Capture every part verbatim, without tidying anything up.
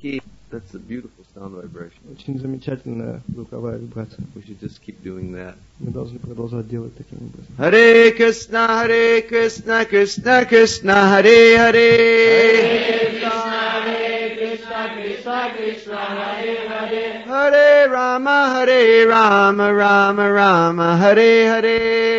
key. That's a beautiful sound vibration. Очень замечательная звуковая вибрация. We should just keep doing that. Мы должны продолжать делать таким образом. Hare Krishna, Hare Krishna, Krishna Krishna, Hare Hare. Hare Krishna, Krishna Krishna, Hare Hare. Hare Rama, Hare Rama, Rama Rama, Hare Hare.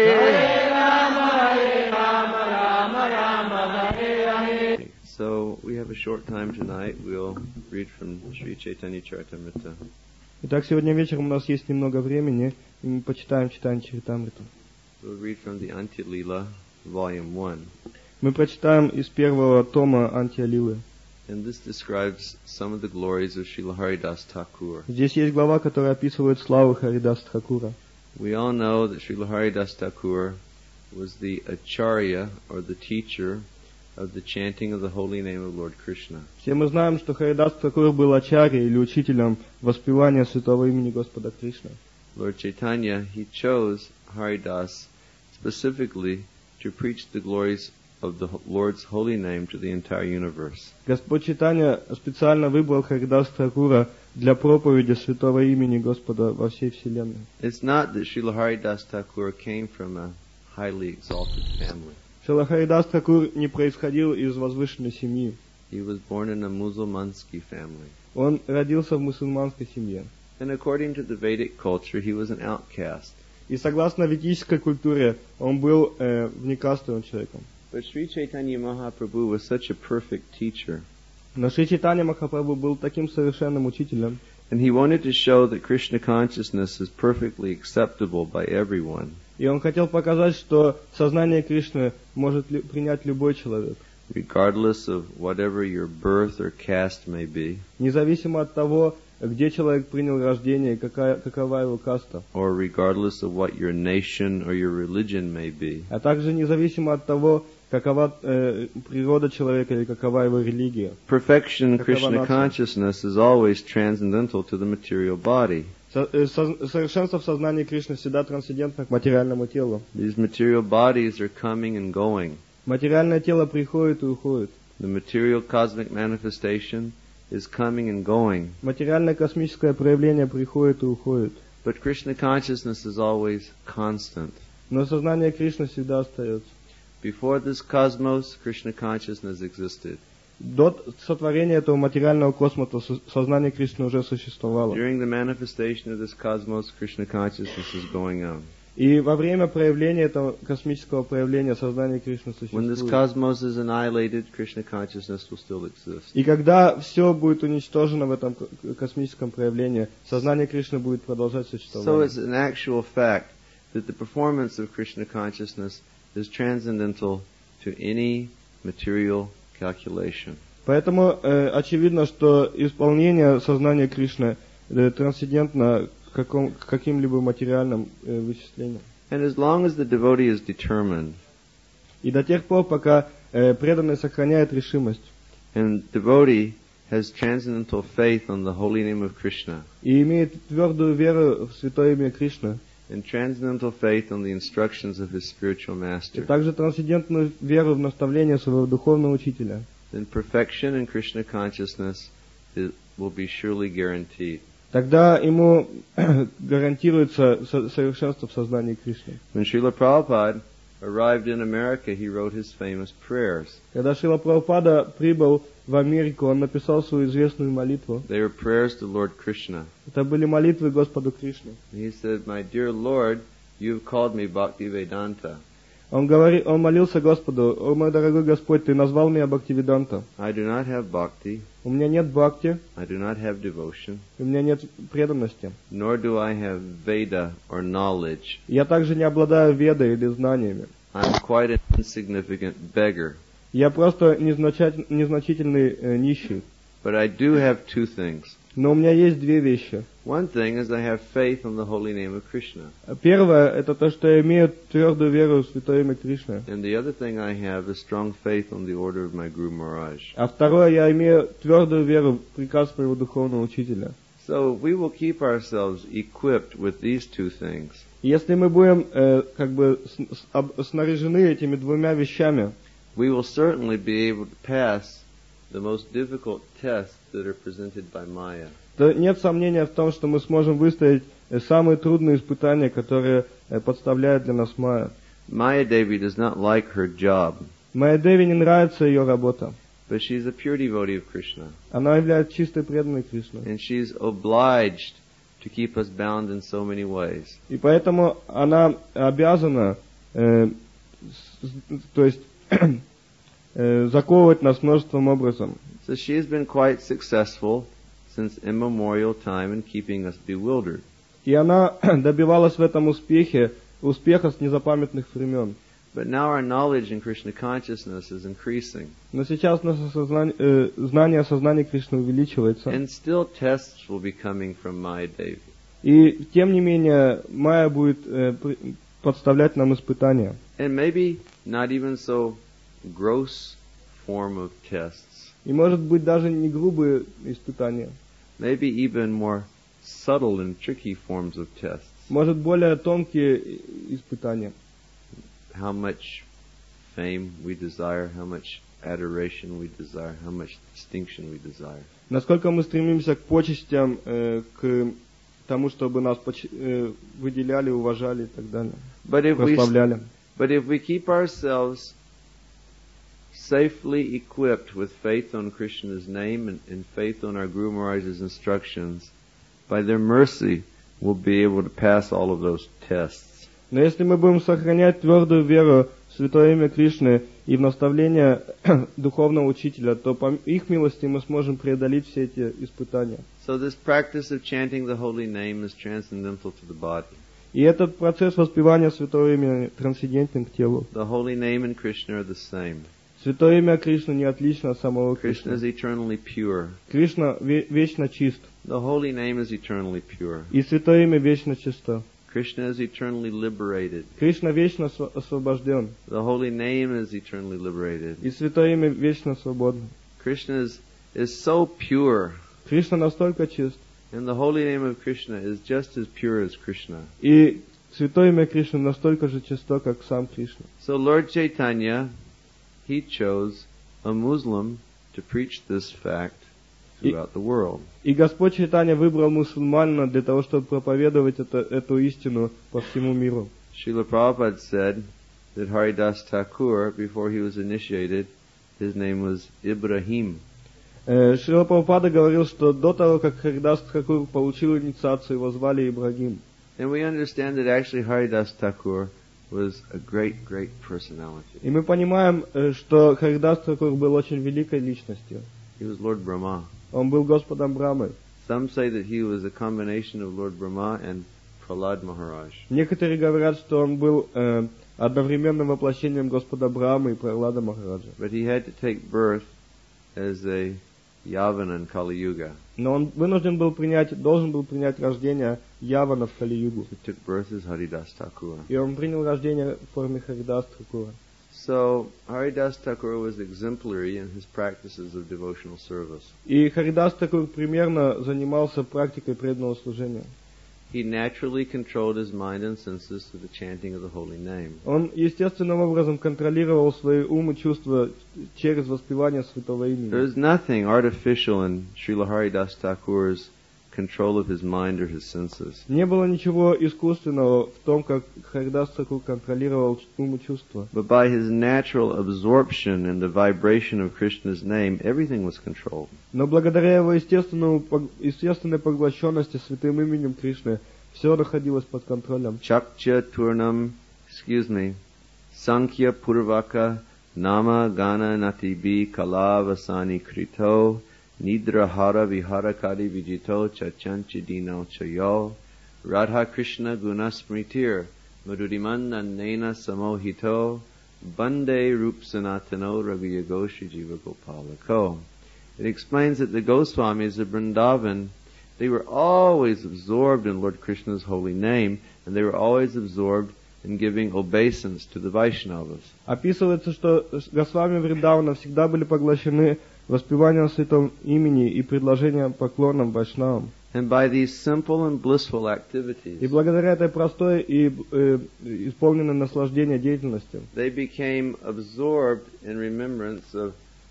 So we have a short time tonight. We'll read from Sri Chaitanya Charitamrita. Итак, сегодня вечером у нас есть немного времени, и мы почитаем читание Чаритамриту. We'll read from the Antya Lila, Volume one. Мы прочитаем из первого тома Антья Лилы. And this describes some of the glories of Srila Haridas Thakur. Здесь есть глава, которая описывает славу Харидас Thakura. We all know that Srila Haridas Thakur was the acharya, or the teacher, of the chanting of the holy name of Lord Krishna. Все мы знаем, что Харидас Thakур был ачарьей или учителем воспевания святого имени Господа Кришны. Lord Chaitanya, he chose Haridas specifically to preach the glories of the Lord's holy name to the entire universe. Господь Чайтанья специально выбрал Харидас Thakura для проповеди святого имени Господа во всей вселенной. It's not that Srila Haridas Thakur came from a highly exalted family. Шрила Харидас Thakур не происходил из возвышенной семьи. He was born in a Musalmansky family. Он родился в мусульманской семье. And according to the Vedic culture, he was an outcast. И согласно ведической культуре, он был э, внекастовым человеком. But Sri Chaitanya Mahaprabhu was such a perfect teacher. Но Шри Чайтанья Махапрабху был таким совершенным учителем. And he wanted to show that Krishna consciousness is perfectly acceptable by everyone. И он хотел показать, что сознание Кришны может ли, принять любой человек. Regardless of whatever your birth or caste may be. Независимо от того, где человек принял рождение, какая, какова его каста. Or regardless of what your nation or your religion may be. А также независимо от того, какова э, природа человека или какова его религия. Perfection in Krishna consciousness is always transcendental to the material body. Со, э, со, совершенство в сознании Кришны всегда трансцендентно к материальному телу. These material bodies are coming and going. Материальное тело приходит и уходит. The material cosmic manifestation is coming and going. Материальное космическое проявление приходит и уходит. But Krishna consciousness is always constant. Но сознание Кришны всегда остается. Before this cosmos, Krishna consciousness existed. До сотворения этого материального космоса сознание Кришны уже существовало. During the manifestation of this cosmos, Krishna consciousness is going on. И во время проявления этого космического проявления сознание Кришны When this существует. cosmos is annihilated, Krishna consciousness will still exist. И когда все будет уничтожено в этом космическом проявлении, сознание Кришны будет продолжать существовать. So it's an actual fact that the performance of Krishna consciousness is transcendental to any material calculation. Поэтому э, очевидно, что исполнение сознания Кришны э, трансцендентно к, каком, к каким-либо материальным э, вычислениям. And as long as the devotee is determined, И до тех пор, пока э, преданный сохраняет решимость, and devotee has transcendental faith on the holy name of Krishna, и имеет твердую веру в святое имя Кришны, and transcendental faith on the instructions of his spiritual и master, также трансцендентную веру в наставление своего духовного учителя, then perfection in Krishna consciousness is, will be surely guaranteed. тогда ему гарантируется со- совершенство в сознании Кришны. When Srila Prabhupada arrived in America, he wrote his famous prayers. Когда Шрила Прабхупада прибыл в Америку, он написал свою известную молитву. They were prayers to Lord Krishna. Это были молитвы Господу Кришне. He said, "My dear Lord, you have called me Bhaktivedanta. Он, говори, он молился Господу: «О мой дорогой Господь, Ты назвал меня Бхактивиданта. I do not have bhakti, У меня нет бхакти, I do not have devotion, у меня нет преданности. nor do I have Veda or knowledge. Я также не обладаю ведой или знаниями. I am quite an insignificant beggar. Я просто незначатель- незначительный э, нищий. But I do have two things. Но у меня есть две вещи. One thing is I have faith on the holy name of Krishna. Первое — это то, что я имею твердую веру в святое имя Кришны. And the other thing I have is strong faith on the order of my Guru Maharaj. А второе — я имею твердую веру в приказ моего духовного учителя. So we will keep ourselves equipped with these two things. Если мы будем э, как бы с- с- об- снаряжены этими двумя вещами, we will certainly be able to pass the most difficult tests that are presented by Maya. то нет сомнения в том, что мы сможем выстоять э, самые трудные испытания, которые э, подставляет для нас Майя. Maya Devi does not like her job, Майя Деви не нравится ее работа. but she's a pure devotee of Krishna, Она является чистой преданной Кришне. and she's obliged to keep us bound in so many ways. И поэтому она обязана, э, с- то есть, э, заковывать нас множеством образом. So she has been quite successful since immemorial time in keeping us bewildered. И она добивалась в этом успехе, успеха с незапамятных времен. But now our knowledge in Krishna consciousness is increasing, Но сейчас наше сознание, э, знание о сознании Кришны увеличивается. and still tests will be coming from Maya Devi. И тем не менее, Майя будет э, при- подставлять нам испытания. And maybe not even so gross form of tests, И может быть даже не грубые испытания. maybe even more subtle and tricky forms of tests. Может более тонкие испытания. How much fame we desire, how much adoration we desire, how much distinction we desire. Насколько мы стремимся к почестям, э, к тому, чтобы нас поч- э, выделяли, уважали и так далее. But if we Прославляли. but if we keep ourselves safely equipped with faith on Krishna's name and, and faith on our Guru Maharaj's instructions, by their mercy we'll be able to pass all of those tests. Но если мы будем сохранять твердую веру в святое имя Кришны и в наставление духовного учителя, то по их милости мы сможем преодолеть все эти испытания. So this practice of chanting the holy name is transcendental to the body. И этот процесс воспевания святого имени трансцендентен к телу. The holy name and Krishna are the same. Святое имя Кришны не отлично от самого Krishna is Кришны. eternally pure. Кришна ве- вечно чист. The holy name is eternally pure. И святое имя вечно чисто. Krishna is eternally liberated. Кришна вечно осво- освобожден. The holy name is eternally liberated. И святое имя вечно свободно. Krishna is, is so pure, Кришна настолько чист. and the holy name of Krishna is just as pure as Krishna. И святое имя Кришны настолько же чисто, как сам Кришна. So Lord Chaitanya, he chose a Muslim to preach this fact throughout the world. И Господь Чайтанья выбрал мусульманина для того, чтобы проповедовать это, эту истину по всему миру. Srila Prabhupada said that Haridas Thakur, before he was initiated, his name was Ibrahim. Э, Шрила Прабхупада говорил, что до того, как Харидас Тхакур получил инициацию, его звали Ибрагим. And we understand that actually Haridas Thakur was a great, great personality. И мы понимаем, э, что Харидас Тхакур был очень великой личностью. He was Lord Brahma. Он был Господом Брамой. Some say that he was a combination of Lord Brahma and Prahlad Maharaj. Некоторые говорят, что он был э, одновременным воплощением Господа Брамы и Пралада Махараджа. But he had to take birth as a Yavana in Kali Yuga. Но он вынужден был принять, должен был принять рождение Явана в Кали-югу. He took birth as Haridas Thakur. И он принял рождение в форме Харидас Тхакура. So Haridas Thakur was exemplary in his practices of devotional service. И Харидас Тхакур примерно занимался практикой преданного служения. He naturally controlled his mind and senses through the chanting of the holy name. Он естественным образом контролировал свои ум и чувства через воспевание святого There имени. is nothing artificial in Srila Haridas Thakur's control of his mind or his senses. Не было ничего искусственного в том, как Харидас Тхакур контролировал ум и чувства. But by his natural absorption in the vibration of Krishna's name, everything was controlled. Но благодаря его естественному, пог- естественной поглощенности святым именем Кришны, все находилось под контролем. Chakcha Turnam, excuse me, Sankhya Purvaka, Nama Gana Natibi Kalavasani Krito, Nidrahara Viharakadi Vijito Chachanchidino Chayo, Radha Krishna Gunasmritir, Madhurimanna Nena Samohito, Bande Rupsanatano Raviyago Jiva Gopalako. It explains that the Goswamis of Vrindavan, they were always absorbed in Lord Krishna's holy name, and they were always absorbed in giving obeisance to the Vaishnavas. Описывается, что Госвами Вриндавана всегда были поглощены воспеванием святого имени и предложением поклонам вайшнавам. And by these simple and blissful И activities, благодаря этой простой и э, исполненной наслаждения деятельности, they became absorbed in remembrance of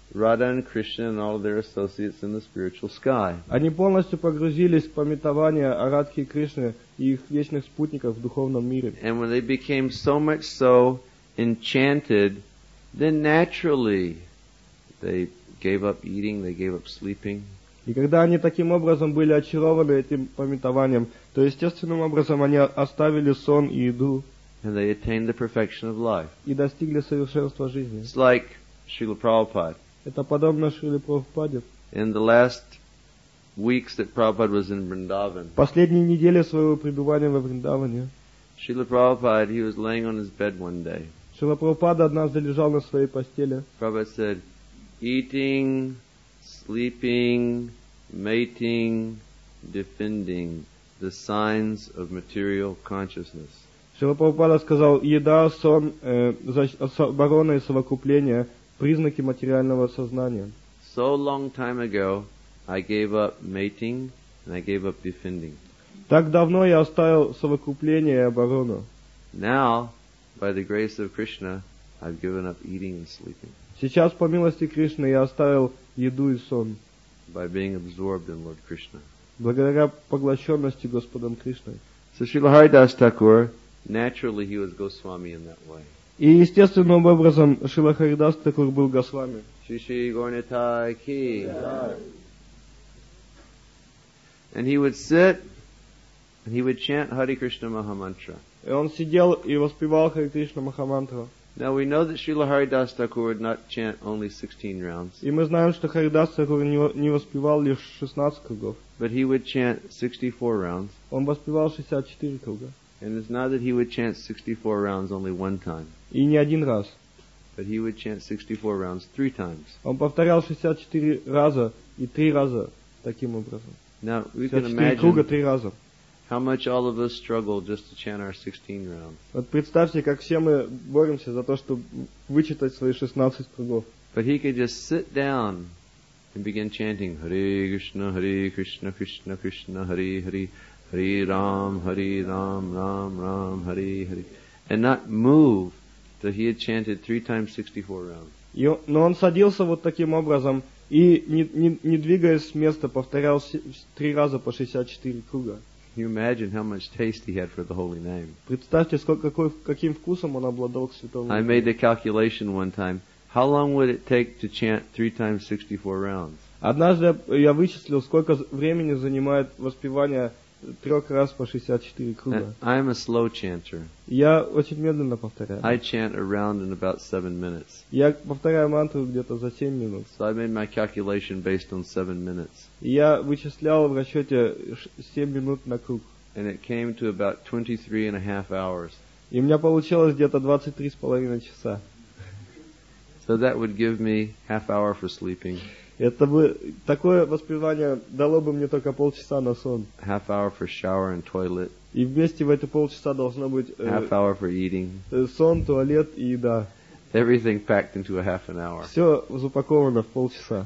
Radha and Krishna and all of their associates in the spiritual sky. Они полностью погрузились в пометование о Радхе и Кришне и их вечных спутников в духовном мире. And when they became so much so enchanted, then naturally they gave up eating, they gave up sleeping. И когда они таким образом были очарованы этим пометованием, то естественным образом они оставили сон и еду And they attained the perfection of life. и достигли совершенства жизни. It's like Srila Prabhupada. Это подобно Шриле Прабхупаде. In the last weeks that Prabhupada was in Vrindavan, Последние недели своего пребывания во Вриндаване Srila Prabhupada, he was laying on his bed one day. Шрила Прабхупада однажды лежал на своей постели. Prabhupada said, eating, sleeping, mating, defending, the signs of material consciousness. Шрила Прабхупада сказал: еда, сон, э, защ- оборона и совокупление — признаки материального сознания. So long time ago, I gave up mating and I gave up defending. Так давно я оставил совокупление и оборону. Now, by the grace of Krishna, I've given up eating and sleeping Сейчас, по милости Кришны, я оставил еду и сон, by being absorbed in Lord Krishna. благодаря поглощенности Господом Кришной. So Srila Haridas Thakur, naturally he was Goswami in that way. И естественным образом Шрила Харидас Такур был Госвами. Shri Shri Gaurnitai ki. And he would sit and he would chant Hare Krishna Mahamantra. И он сидел и воспевал Харе Кришна Махамантру. Now we know that Srila Haridas Thakur would not chant only sixteen rounds, И мы знаем, что Харидас Такур не во- не воспевал лишь шестнадцать кругов. but he would chant sixty-four rounds. Он воспевал шестьдесят четыре круга. And it's not that he would chant sixty-four rounds only one time, И не один раз. but he would chant sixty-four rounds three times. Он повторял шестьдесят четыре раза и три раза таким образом. Now we can шестьдесят четыре круга imagine три раза. how much all of us struggle just to chant our sixteen rounds. Вот представьте, как все мы боремся за то, чтобы вычитать свои шестнадцать кругов. But he could just sit down and begin chanting Hare Krishna, Hare Krishna, Krishna Krishna, Hare Hare, Hare Ram, Hare Ram, Ram Ram, Hare Hare, and not move till he had chanted three times sixty-four rounds. И он- но он садился вот таким образом и, не, не, не двигаясь с места, повторял с- три раза по шестьдесят четыре круга. Can you imagine how much taste he had for the holy name? Представьте, сколько, какой, каким вкусом он обладал к святому. I made the calculation one time. How long would it take to chant three times sixty-four rounds? Однажды я я вычислил, сколько з- времени занимает воспевание трех раз по шестьдесят четыре круга. I am a slow chanter. Я очень медленно повторяю. I chant a round in about seven minutes. Я повторяю мантру где-то за семь минут. So I made my calculation based on seven minutes. И я вычислял в расчете ш- семь минут на круг. And it came to about twenty-three and a half hours. И у меня получилось где-то двадцать три с половиной часа. So that would give me half hour for sleeping, Это бы такое воспевание дало бы мне только полчаса на сон. half hour for shower and toilet, И вместе в эти полчаса должно быть э, half hour for eating. э, сон, туалет и еда. Everything packed into a half an hour. Все запаковано в полчаса.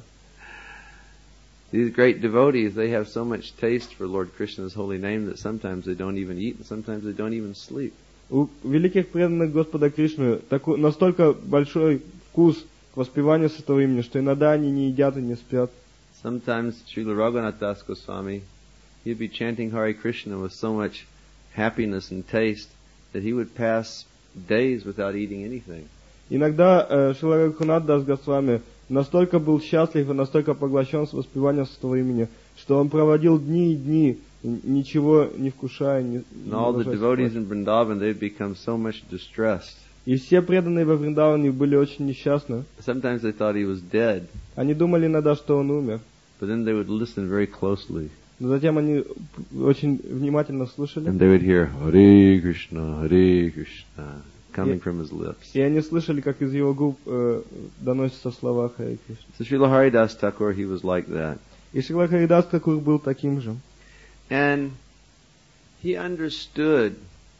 These great devotees, they have so much taste for Lord Krishna's holy name that sometimes they don't even eat and sometimes they don't even sleep. У великих преданных Господа Кришны такой, настолько большой вкус к воспеванию святого имени, что иногда они не едят и не спят. Sometimes Srila Raghunath Das Goswami, he'd be chanting Hare Krishna with so much happiness and taste that he would pass days without eating anything. Иногда э, Шрила Рагхунат Дас Госвами настолько был счастлив и настолько поглощен с воспеванием святого имени, что он проводил дни и дни, н- ничего не вкушая, не, не And all the ложась devotees спать. in Vrindavan, they'd become so much distressed. И все преданные во Вриндаване были очень несчастны. Sometimes they thought he was dead, Они думали иногда, что он умер. but then they would listen very closely. Но затем они п- очень внимательно слушали. And they would hear Hare Krishna, Hare Krishna coming Yeah. from his lips. И они слышали, как из его губ э, доносятся слова Харе Кришна. So Srila Haridas Thakur, he was like that. И Шрила Харидас Такур был таким же. And he understood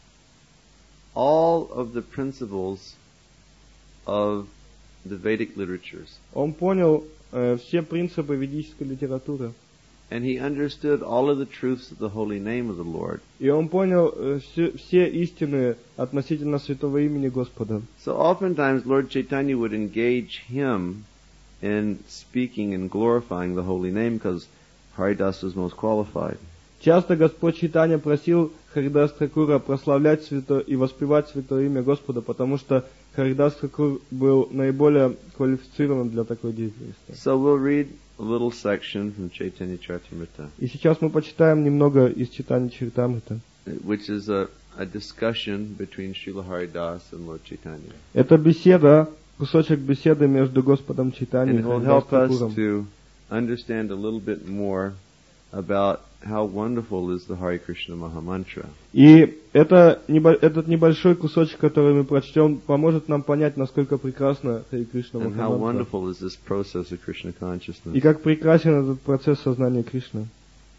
all of the principles of the Vedic literatures. Он понял э, все принципы ведической литературы. And he understood all of the truths of the holy name of the Lord. И он понял э, все, все истины относительно святого имени Господа. So oftentimes Lord Chaitanya would engage him in speaking and glorifying the holy name because Haridas was most qualified. Часто Господь Чайтанья просил Харидас Такура прославлять свято и воспевать святое имя Господа, потому что Харидас Такур был наиболее квалифицирован для такой деятельности. So we'll read a little section from Chaitanya Charitamrita. И сейчас мы почитаем немного из Чайтанья Чаритамрита. Which is a, a discussion between Srila Haridas and Lord Chaitanya. Это беседа, кусочек беседы между Господом Чайтаньей And и it will Харидас help us Такуром. to understand a little bit more about how wonderful is the Hare Krishna Maha Mantra. И это, небо, этот небольшой кусочек, который мы прочтем, поможет нам понять, насколько прекрасно Харе Кришна And how Махамантра. wonderful is this process of Krishna consciousness. И как прекрасен этот процесс сознания Кришны.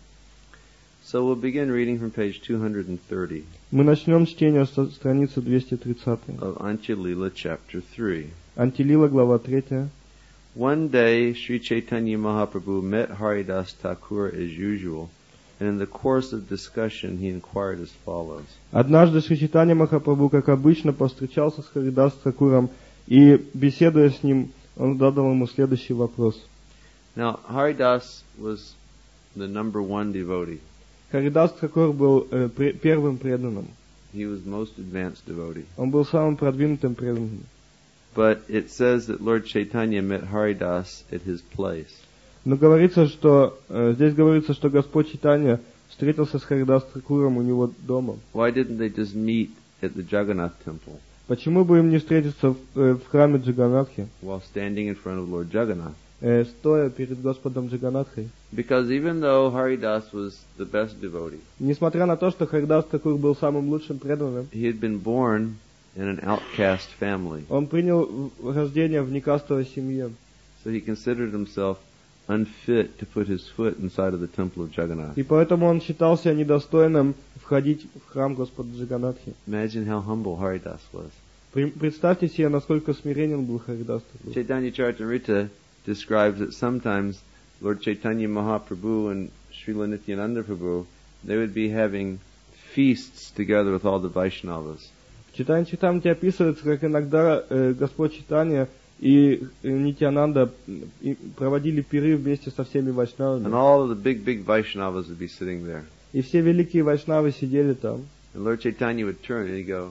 So we'll begin reading from page two thirty Мы начнем чтение со страницы двести тридцать. of Antya-lila chapter three. Антилила, глава третья. One day, Sri Chaitanya Mahaprabhu met Haridas Thakur as usual, and in the course of discussion he inquired as follows. Однажды Шри Чайтанья Махапрабху, как обычно, повстречался с Харидас Такуром, и, беседуя с ним, он задал ему следующий вопрос. Now, Haridas was the number one devotee. Харидас Такур был э, пре- первым преданным. He was most advanced devotee. Он был самым продвинутым преданным. But it says that Lord Chaitanya met Haridas at his place. Но говорится, что э, здесь говорится, что Господь Чайтанья встретился с Харидас Такуром у него дома. Why didn't they just meet at the Jagannath temple Почему бы им не встретиться в, э, в храме Джаганатхи, while standing in front of Lord Jagannath? э, стоя перед Господом Джаганатхой? Because even though Haridas was the best devotee, Несмотря на то, что Харидас Такур был самым лучшим преданным, he had been born in an outcast family. он принял в- рождение в некастовой семье. So he considered himself unfit to put his foot inside of the temple of Jagannath. И поэтому он считался недостойным входить в храм Господа Джаганатхи. Imagine how humble Haridas was. При- Представьте себе, насколько смиренен был Харидас Такур. Chaitanya Charitamrita describes that sometimes Lord Chaitanya Mahaprabhu and Srila Nityananda Prabhu, they would be having feasts together with all the Vaishnavas. Читание Чайтамрити описывается, как иногда э, Господь Чайтанья и э, Нитьянанда м, и проводили пиры вместе со всеми And вайшнавами. all of the big, big Vaishnavas would be sitting there. И все великие вайшнавы сидели там. And Lord Chaitanya would turn and he'd go,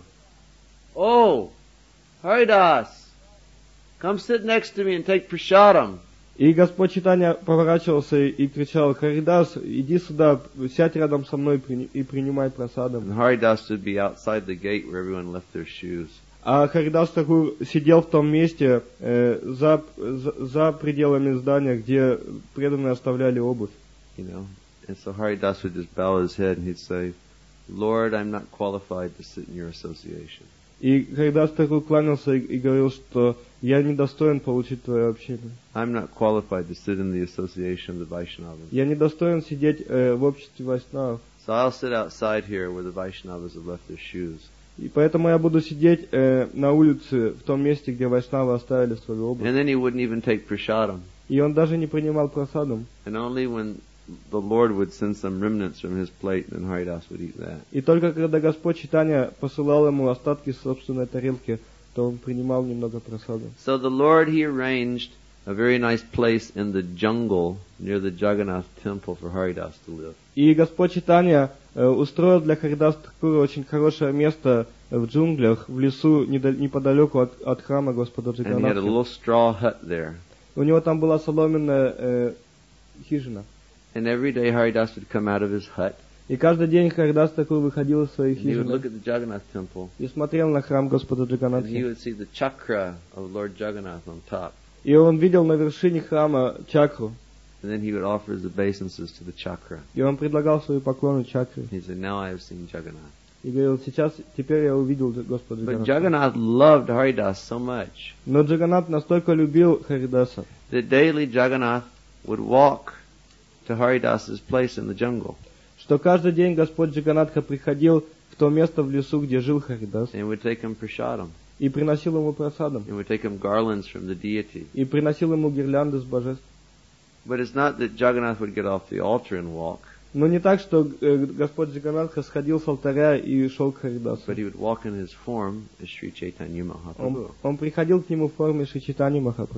"Oh, Haridas, come sit next to me and take prasadam." И Господь Чайтанья поворачивался и кричал: «Харидас, иди сюда, сядь рядом со мной прини- и принимай And просадом». Haridas would be outside the gate where everyone left their shoes. А Харидас Такур сидел в том месте э, за, за, за пределами здания, где преданные оставляли обувь. You know, and so Haridas would just bow his head and he'd say, "Lord, I'm not qualified to sit in your association." И Харидас Такур кланялся и, и говорил, что я недостоин получить твое общение. I'm not qualified to sit in the association of the Vaishnavas. Я недостоин сидеть э, в обществе вайшнавов. So I'll sit outside here where the Vaishnavas have left their shoes. И поэтому я буду сидеть э, на улице, в том месте, где вайшнавы оставили свою обувь. And then he wouldn't even take prasadam. И он даже не принимал просадом. And only when the Lord would send some remnants from his plate, then Haridas would eat that. И только когда Господь Чайтанья посылал ему остатки собственной тарелки, то он принимал немного просадом. So the Lord, he arranged a very nice place in the jungle near the Jagannath temple for Haridas to live. И Господь Чайтанья э, устроил для Харидас Такура очень хорошее место в джунглях, в лесу, недал- неподалеку от, от храма Господа And he had a Джаганатхи. little straw hut there. У него там была соломенная э, хижина. And every day Haridas would come out of his hut И каждый день Харидас Такур выходил из своей and he would look хижины at the Jagannath temple и смотрел на храм Господа and he Джаганатхи. would see the chakra of Lord Jagannath on top. И он видел на вершине храма чакру. And then he would offer his obeisances to the chakra. И он предлагал свои поклоны чакре. He said, "Now I have seen Jagannath." И говорил: сейчас, теперь я увидел Господа But Джаганатха. Jagannath loved Haridas so much Но Джаганат настолько любил Харидаса, that daily Jagannath would walk to Haridas's place in the jungle что каждый день Господь Джаганатха приходил в то место в лесу, где жил Харидас, and would take him prasadam и приносил ему просадом, and would take him garlands from the deity. и приносил ему гирлянды с божеств. But it's not that Jagannath would get off the altar and walk, Но не так, что э, Господь Джаганатха сходил с алтаря и шел к Харидасу. but he would walk in his form as Sri Chaitanya Он, Mahaprabhu. он приходил к нему в форме Шри Чайтаньи Махапрабху.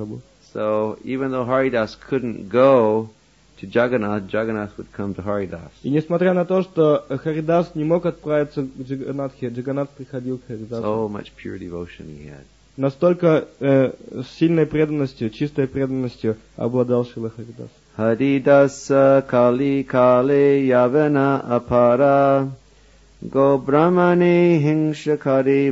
So even though Haridas couldn't go to Jagannath, Jagannath would come to Haridas. И несмотря на то, что Харидас не мог отправиться к Джаганнатхе, Джаганнат приходил к Харидасу. So much pure devotion he had. Настолько э, сильной преданностью, чистой преданностью обладал Шрила Харидас. Haridasa Kali Kale Yavana Apara Go Brahmani Hingshakari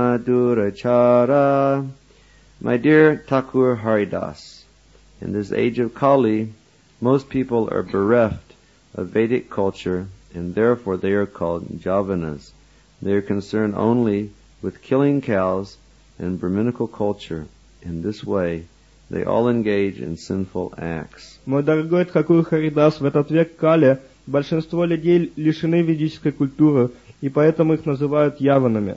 Mahadurachara. My dear Thakur Haridas, in this age of Kali, most people are bereft of Vedic culture and therefore they are called Javanas. They are concerned only with killing cows and Brahminical culture. In this way, they all engage in sinful acts. Мой дорогой Тхакур Харидас, в этот век Кали большинство людей лишены ведической культуры, и поэтому их называют яванами.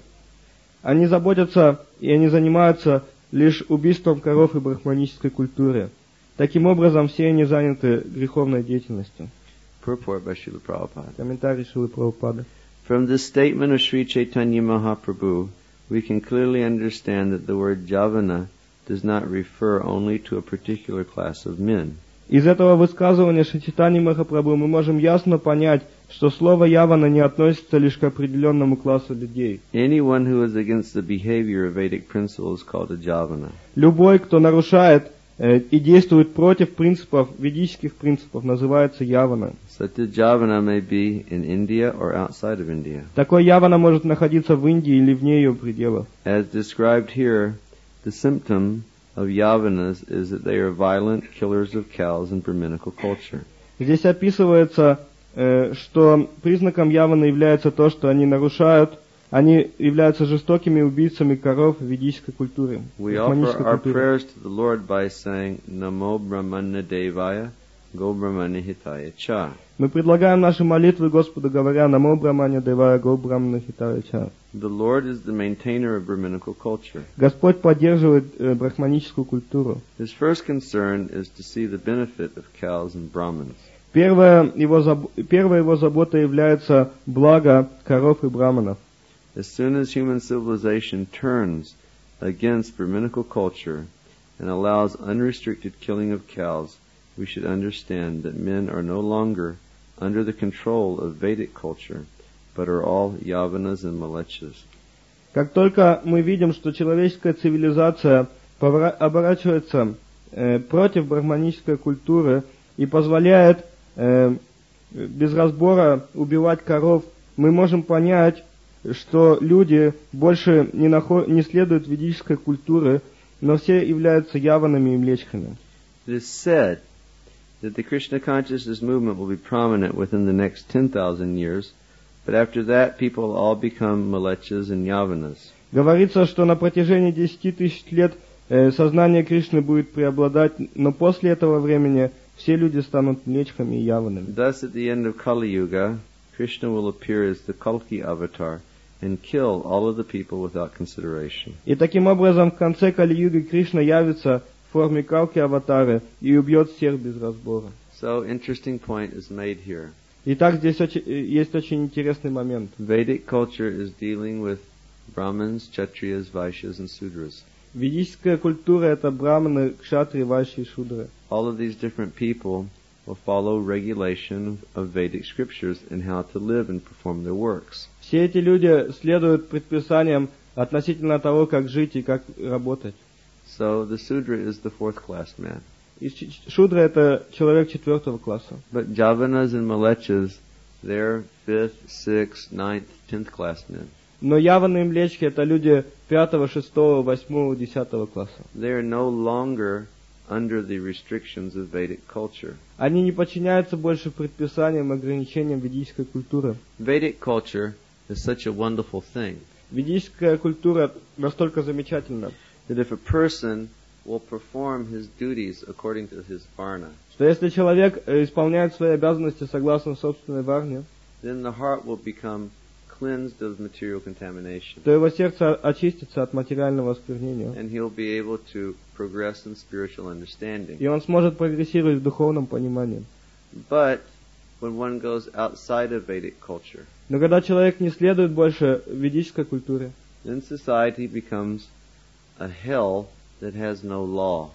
Они заботятся и они занимаются лишь убийством коров и брахманической культуры. Таким образом, все они заняты греховной деятельностью. Purport by Srila Prabhupada. Комментарий Шрилы Прабхупады. From this statement of Sri Chaitanya Mahaprabhu, we can clearly understand that the word Javana does not refer only to a particular class of men. Из этого высказывания Шри Чайтаньи Махапрабху мы можем ясно понять, что слово «явана» не относится лишь к определенному классу людей. Anyone who is against the behavior of Vedic principles is called a Javana. Любой, кто нарушает э, и действует против принципов, ведических принципов, называется явана. Such a Javana may be in India or outside of India. Такой явана может находиться в Индии или вне ее пределов. As described here, the symptom of Yavanas is that they are violent killers of cows in Brahminical culture. Здесь описывается, э, что признаком явана является то, что они нарушают, они являются жестокими убийцами коров в ведической культуре. We offer our prayers to the Lord by saying Namo Brahmana Devaya Go Brahmana Hitaya Cha. Мы предлагаем наши молитвы Господу, говоря «Намо Брахмане Девая Го Брахмана Хитая Ча». The Lord is the maintainer of Brahminical culture. Господь поддерживает э, брахманическую культуру. His first concern is to see the benefit of cows and Brahmins. Первая его, заб... Первая его забота является благо коров и браманов. As soon as human civilization turns against Brahminical culture and allows unrestricted killing of cows, we should understand that men are no longer under the control of Vedic culture, but are all Yavanas and Malechas. Как только мы видим, что человеческая цивилизация повра... оборачивается э, против брахманической культуры и позволяет э, без разбора убивать коров, мы можем понять, что люди больше не, наход... не следуют ведической культуре, но все являются яванами и млечхами. It is said that the Krishna consciousness movement will be prominent within the next ten thousand years, but after that people will all become Malechas and Yavanas. Говорится, что на протяжении десяти тысяч лет э, сознание Кришны будет преобладать, но после этого времени все люди станут млечхами и яванами. Thus, at the end of Kali Yuga, Krishna will appear as the Kalki avatar and kill all of the people without consideration. И таким образом в конце Кали-юги Кришна явится в форме Калки аватары и убьет всех без разбора. So, interesting point is made here. Итак, здесь очень, есть очень интересный момент. Vedic culture is dealing with Brahmins, Kshatriyas, Vaishyas, and Sudras. Ведическая культура — это браманы, кшатрии, вайши и шудры. All of these different people will follow regulation of Vedic scriptures and how to live and perform their works. Все эти люди следуют предписаниям относительно того, как жить и как работать. So the Sudra is the fourth class man. И шудра — это человек четвертого класса. But Javanas and Malechas, they're fifth, sixth, ninth, tenth class men. Но яваны и млечхи — это люди пятого, шестого, восьмого, десятого класса. They are no longer under the restrictions of Vedic culture. Они не подчиняются больше предписаниям и ограничениям ведической культуры. Vedic culture is such a wonderful thing. Ведическая культура настолько замечательна, that if a person will perform his duties according to his varna, что если человек исполняет свои обязанности согласно собственной варне, then the heart will become cleansed of material contamination. То его сердце очистится от материального осквернения. And he'll be able to progress in spiritual understanding. И он сможет прогрессировать в духовном понимании. But when one goes outside of Vedic culture, но когда человек не следует больше ведической культуре, then society becomes a hell that has no law.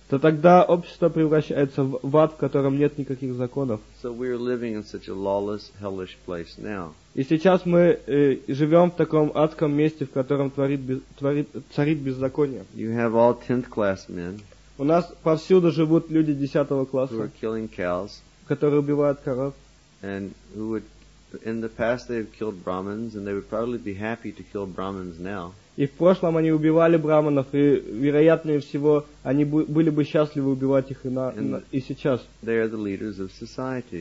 то тогда общество превращается в в ад, в котором нет никаких законов. So we are living in such a lawless, hellish place now. И сейчас мы э, живем в таком адском месте, в котором творит, без- творит, царит беззаконие. You have all tenth class men У нас повсюду живут люди десятого who are класса, killing cows, которые убивают коров. and who would, in the past they have killed Brahmins, and they would probably be happy to kill Brahmins now. И в прошлом они убивали браманов, и, вероятнее всего, они бу- были бы счастливы убивать их и, на, и на- и сейчас. They are the leaders of society.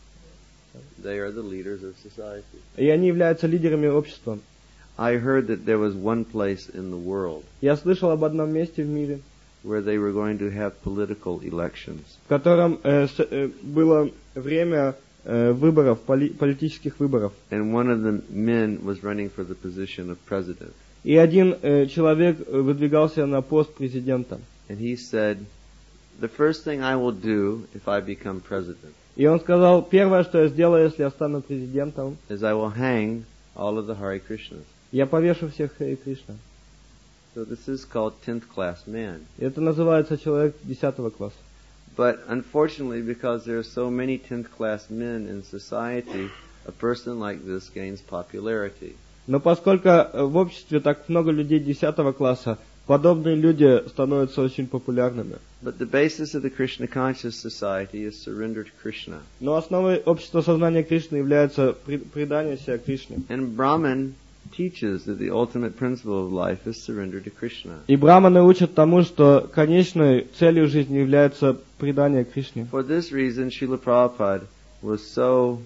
They are the leaders of society. И они являются лидерами общества. I heard that there was one place in the world Я слышал об одном месте в мире, where they were going to have political elections. в котором э, с- э, было время э, выборов, поли- политических выборов. And one of the men was running for the position of president. И один э, человек э, выдвигался на пост президента. And he said, the first thing I will do if I become president И он сказал, первое, что я сделаю, если я стану президентом, is I will hang all of the Hare Krishnas. я повешу всех Харе Кришна. So this is called tenth class man. И это называется человек десятого класса. But unfortunately, because there are so many tenth class men in society, a person like this gains popularity. Но поскольку э, в обществе так много людей десятого класса, подобные люди становятся очень популярными. But the basis of the Krishna conscious society is surrender to Krishna. Но основой общества сознания Кришны является при- предание себя Кришне. And Brahman teaches that the ultimate principle of life is surrender to Krishna. И браманы учат тому, что конечной целью жизни является предание Кришне. For this reason, Srila Prabhupada was so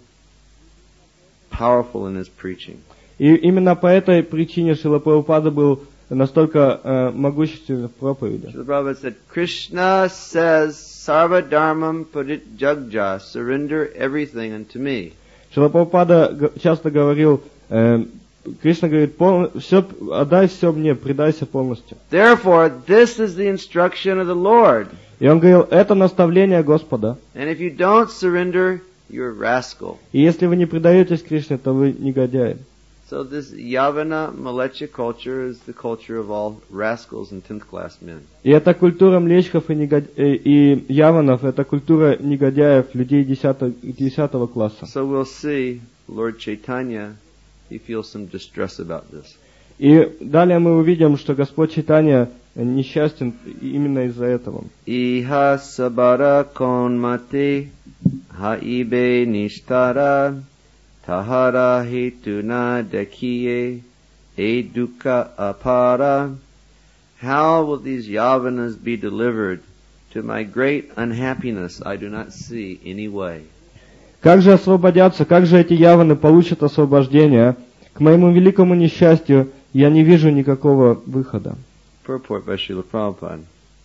powerful in his preaching. И именно по этой причине Шрила Прабхупада был настолько э, могущественен в проповеди. Srila Prabhupada said, Krishna says, Sarva Dharmam Padit Jagja, surrender everything unto me. Шрила Прабхупада г- часто говорил, э, Кришна говорит, пол, все, отдай все мне, предайся полностью. Therefore, this is the instruction of the Lord. И он говорил, это наставление Господа. And if you don't surrender, you're a rascal. И если вы не предаетесь Кришне, то вы негодяи. So this Yavana Malecha culture is the culture of all rascals and tenth class men. И эта культура млечков и, негод... э, и яванов, это культура негодяев, людей десятого, десятого класса. So we'll see Lord Chaitanya, he feels some distress about this. И далее мы увидим, что Господь Чайтанья несчастен именно из-за этого. Iha sabara konmate haibe nishtara tahara hetuna dekiye eduka apara. How will these Yavanas be delivered? To my great unhappiness, I do not see any way. Как же освободятся, как же эти яваны получат освобождение? К моему великому несчастью, я не вижу никакого выхода. Purport by Srila Prabhupada.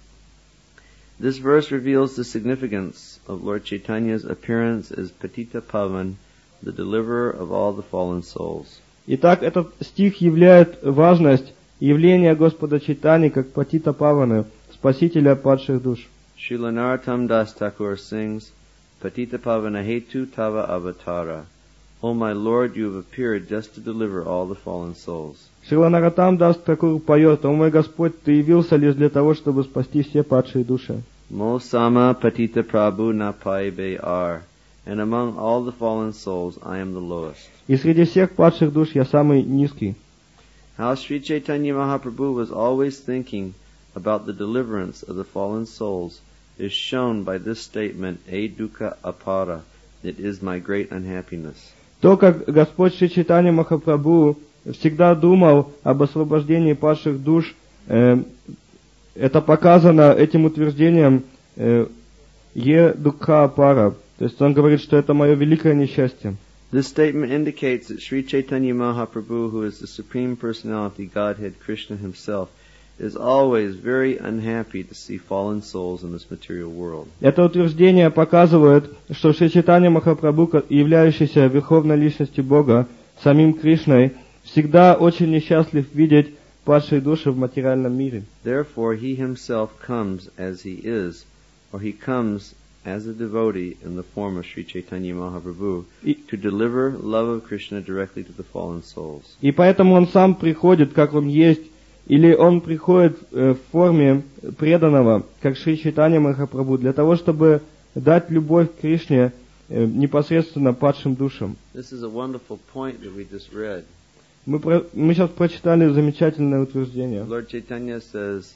This verse reveals the significance of Lord Chaitanya's appearance as Patita Pavan, the deliverer of all the fallen souls. Итак, этот стих являет важность явления Господа Чайтаньи как Патита Паваны, спасителя падших душ. Srila Narottam Das Thakur sings, Patita Pavana Hetu Tava Avatara. O my Lord, you have appeared just to deliver all the fallen souls. Шрила Нароттам Дас Такур поет, «О мой Господь, Ты явился лишь для того, чтобы спасти все падшие души». Mo Sama Patita Prabhu Napaibe Ar. And among all the fallen souls, I am the lowest. И среди всех падших душ я самый низкий. How Sri Chaitanya Mahaprabhu was always thinking about the deliverance of the fallen souls is shown by this statement, E dukkha apara, it is my great unhappiness. То, как Господь Шри Чайтанья Махапрабху всегда думал об освобождении падших душ, э, это показано этим утверждением э, «Е дукха апара». То есть он говорит, что это мое великое несчастье. This statement indicates that Sri Chaitanya Mahaprabhu, who is the Supreme Personality, Godhead, Krishna himself, is always very unhappy to see fallen souls in this material world. Это утверждение показывает, что Шри Чайтанья Махапрабху, являющийся верховной личностью Бога, самим Кришной, всегда очень несчастлив видеть падшие души в материальном мире. Therefore, he himself comes as he is, or he comes as a devotee in the form of Sri Chaitanya Mahaprabhu to deliver love of Krishna directly to the fallen souls. И поэтому он сам приходит, как он есть, Или он приходит э, в форме преданного, как Шри Чайтанья Махапрабху, для того, чтобы дать любовь к Кришне э, непосредственно падшим душам. This is a wonderful point that we just read. Мы, про, мы сейчас прочитали замечательное утверждение. Lord Chaitanya says,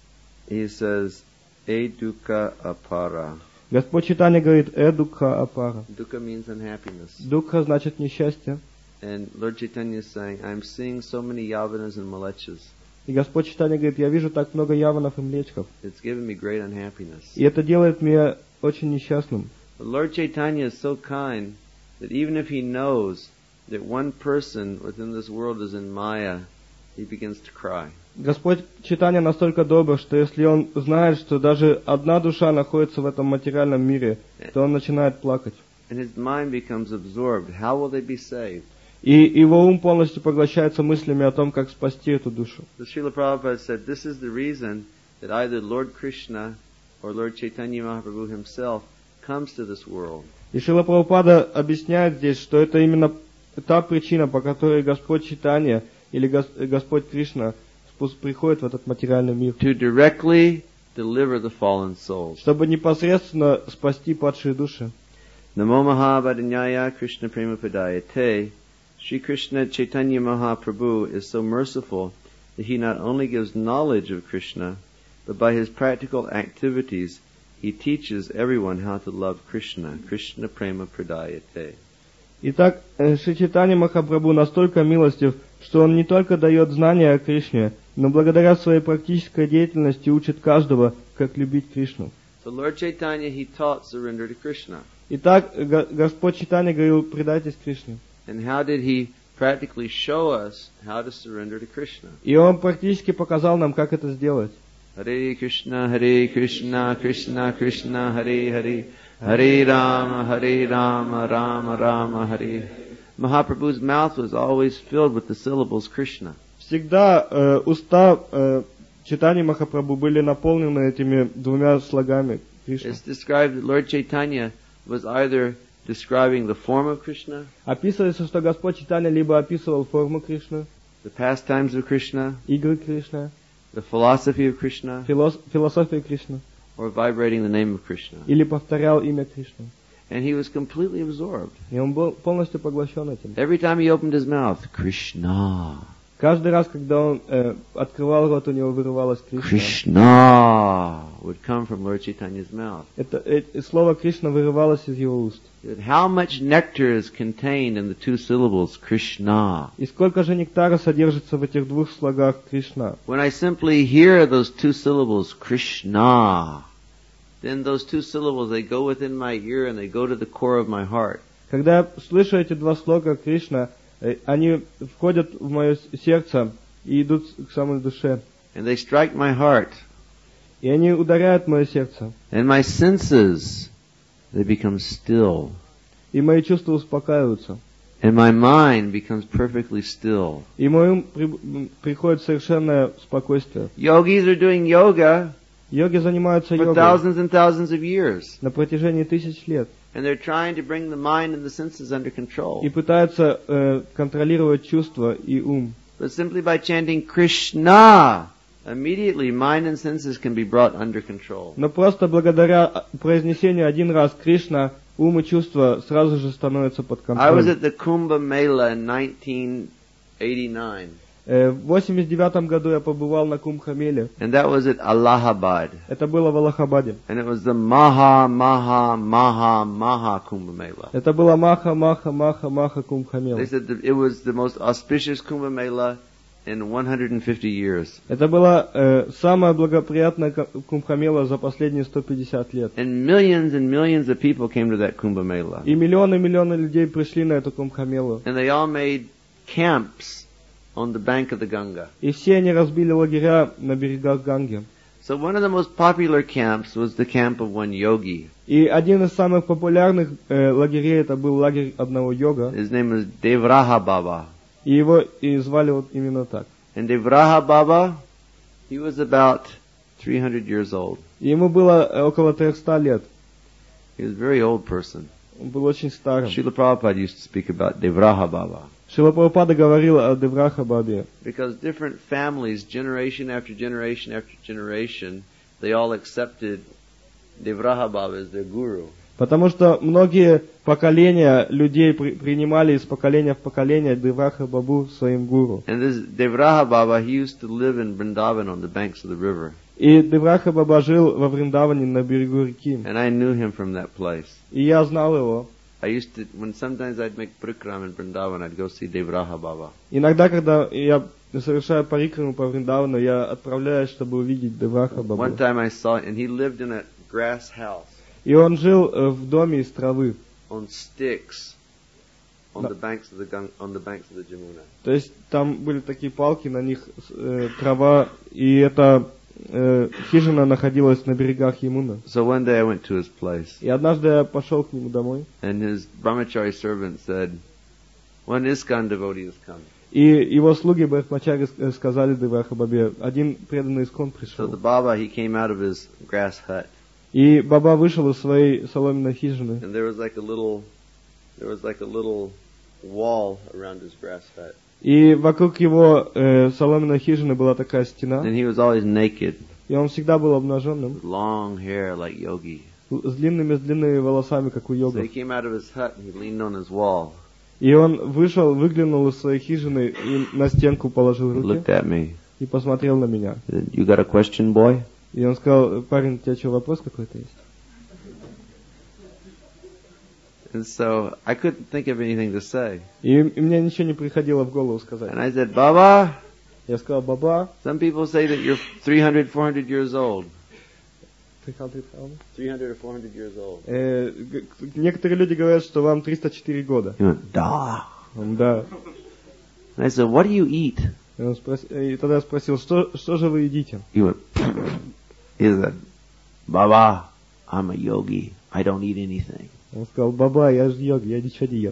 he says, "E dukkha apara." Господь Чайтанья говорит «Э дукха апара». Dukkha means unhappiness. Дукха значит несчастье. And Lord Chaitanya is saying, I'm seeing so many yavanas and malechas. И Господь Чайтанья говорит, я вижу так много яванов и млечков. It's given me great unhappiness. И это делает меня очень несчастным. But Lord Chaitanya is so kind that even if he knows that one person within this world is in Maya, he begins to cry. Господь Чайтанья настолько добр, что если он знает, что даже одна душа находится в этом материальном мире, то он начинает плакать. And his mind becomes absorbed. How will they be saved? И его ум полностью поглощается мыслями о том, как спасти эту душу. So Srila Prabhupada said this is the reason that either Lord Krishna or Lord Chaitanya Mahaprabhu himself comes to this world. И Шрила Прабхупада объясняет здесь, что это именно та причина, по которой Господь Чайтанья или Гос- Господь Кришна спус- приходит в этот материальный мир. To directly deliver the fallen souls. Чтобы непосредственно спасти падшие души. Namo Mahabhadanyaya Krishna Prema Padayate. Sri Krishna Chaitanya Mahaprabhu is so merciful that he not only gives knowledge of Krishna, but by his practical activities, he teaches everyone how to love Krishna. Krishna Prema Pradayate. Итак, Шри Чайтанья Махапрабху настолько милостив, что он не только дает знания о Кришне, но благодаря своей практической деятельности учит каждого, как любить Кришну. So Lord Chaitanya, he taught surrender to Krishna. Итак, Го- Господь Чайтанья говорил, предайтесь Кришне. And how did he practically show us how to surrender to Krishna? И он практически показал нам, как это сделать. Hare Krishna, Hare Krishna, Krishna Krishna, Hare Hare, Hare Rama, Hare Rama, Rama Rama, Hare. Mahaprabhu's mouth was always filled with the syllables Krishna. Всегда э, уста э, Чайтаньи Махапрабху были наполнены этими двумя слогами Кришна. It's described that Lord Chaitanya was either describing the form of Krishna, Описывается, что Господь Чайтанья либо описывал форму Кришны, the pastimes of Krishna, игры Кришны, the philosophy of Krishna, филос- философию Кришны, or vibrating the name of Krishna. или повторял имя Кришны. And he was completely absorbed. И он был полностью поглощен этим. Every time he opened his mouth, Krishna, Каждый раз, когда он э, открывал рот, у него вырывалось Кришна. Krishna would come from Lord Chaitanya's mouth. Это э, слово Кришна вырывалось из его уст. How much nectar is contained in the two syllables Krishna? И сколько же нектара содержится в этих двух слогах Кришна? When I simply hear those two syllables Krishna, then those two syllables, they go within my ear and they go to the core of my heart. Когда я слышу эти два слога Кришна, э, они входят в мое с- сердце и идут к самой душе. And they strike my heart. И они ударяют мое сердце. And my senses, they become still. И мои чувства успокаиваются. And my mind becomes perfectly still. И мой ум при- м, приходит в совершенное спокойствие. Yogis are doing yoga Йоги занимаются for йогой thousands and thousands of years. на протяжении тысяч лет. And they're trying to bring the mind and the senses under control. И пытаются э, контролировать чувства и ум. But simply by chanting Krishna, immediately mind and senses can be brought under control. Но просто благодаря произнесению один раз Кришна, ум и чувства сразу же становятся под I was контролем. at the Kumbh Mela in nineteen eighty-nine, Э, В восемьдесят девятом году я побывал на Кумбхамеле. and that was at Allahabad. Это было в Аллахабаде. And it was the Maha, Maha, Maha, Maha Kumbh Mela. Это было Маха, Маха, Маха, Маха Кумбхамела. They said that it was the most auspicious Kumbh Mela in one hundred fifty years. Это была э, самая благоприятная ка- Кумбхамела за последние сто пятьдесят лет. And millions and millions of people came to that Kumbh Mela. И миллионы-миллионы людей пришли на эту Кумбхамелу. And they all made camps on the bank of the Ganga. И все они разбили лагеря на берегах Ганги. So one of the most popular camps was the camp of one yogi. И один из самых популярных э, лагерей это был лагерь одного йога. His name was Devraha Baba. И его и звали вот именно так. And Devraha Baba, he was about three hundred years old. И ему было э, около трехсот лет. He was a very old person. Он был очень старым. Srila Prabhupada used to speak about Devraha Baba. Шрила Прабхупада говорил о Девраха Бабе. Because different families, generation after generation after generation, they all accepted Devraha Baba as their guru. Потому что многие поколения людей при, принимали из поколения в поколение Девраха Бабу своим гуру. And this Devraha Baba, he used to live in Vrindavan on the banks of the river. И Девраха Баба жил во Вриндаване на берегу реки. And I knew him from that place. И я знал его. I used to, when sometimes I'd make parikram in Vrindavan, I'd go see Devraha Baba. Иногда, когда я совершаю парикраму по Вриндавану, я отправляюсь, чтобы увидеть Девраха Бабу. One time I saw, and he lived in a grass house. И он жил в доме из травы. On sticks, on the banks of the Gang, on the banks of the Jamuna. То есть там были такие палки, на них э, трава, и эта э, хижина находилась на берегах Ямуна. So one day I went to his place. И однажды я пошел к нему домой. And his brahmachari servant said, one ISKCON devotee has come. И его слуги Брахмачари сказали Девраха Бабе, один преданный искон So пришел. the Baba, he came out of his grass hut. И Баба вышел из своей соломенной хижины. And there was like a little, there was like a little wall around his grass hut. И вокруг его э, соломенной хижины была такая стена. And he was always naked, И он всегда был обнаженным, with long hair like yogi. с длинными, с длинными волосами, как у So he йогов. came out of his hut and he leaned on his wall. И он вышел, выглянул из своей хижины и на стенку положил He руки looked at me. и посмотрел на меня. He said, you got a question, boy? И он сказал, парень, у тебя что, вопрос какой-то есть? And so I couldn't think of anything to say. И, и мне ничего не приходило в голову сказать. And I said, Baba, Я сказал, Баба, some people say that you're three hundred, four hundred years old. three hundred or four hundred years old. э, г- некоторые люди говорят, что вам триста четыре года. He went, da. Он, да. And I said, what do you eat? И, он спрос- и тогда я спросил, что, что же вы едите? He went, he said, Baba, I'm a yogi. I don't eat anything. Он сказал, Баба, я же йог, я ничего не ем.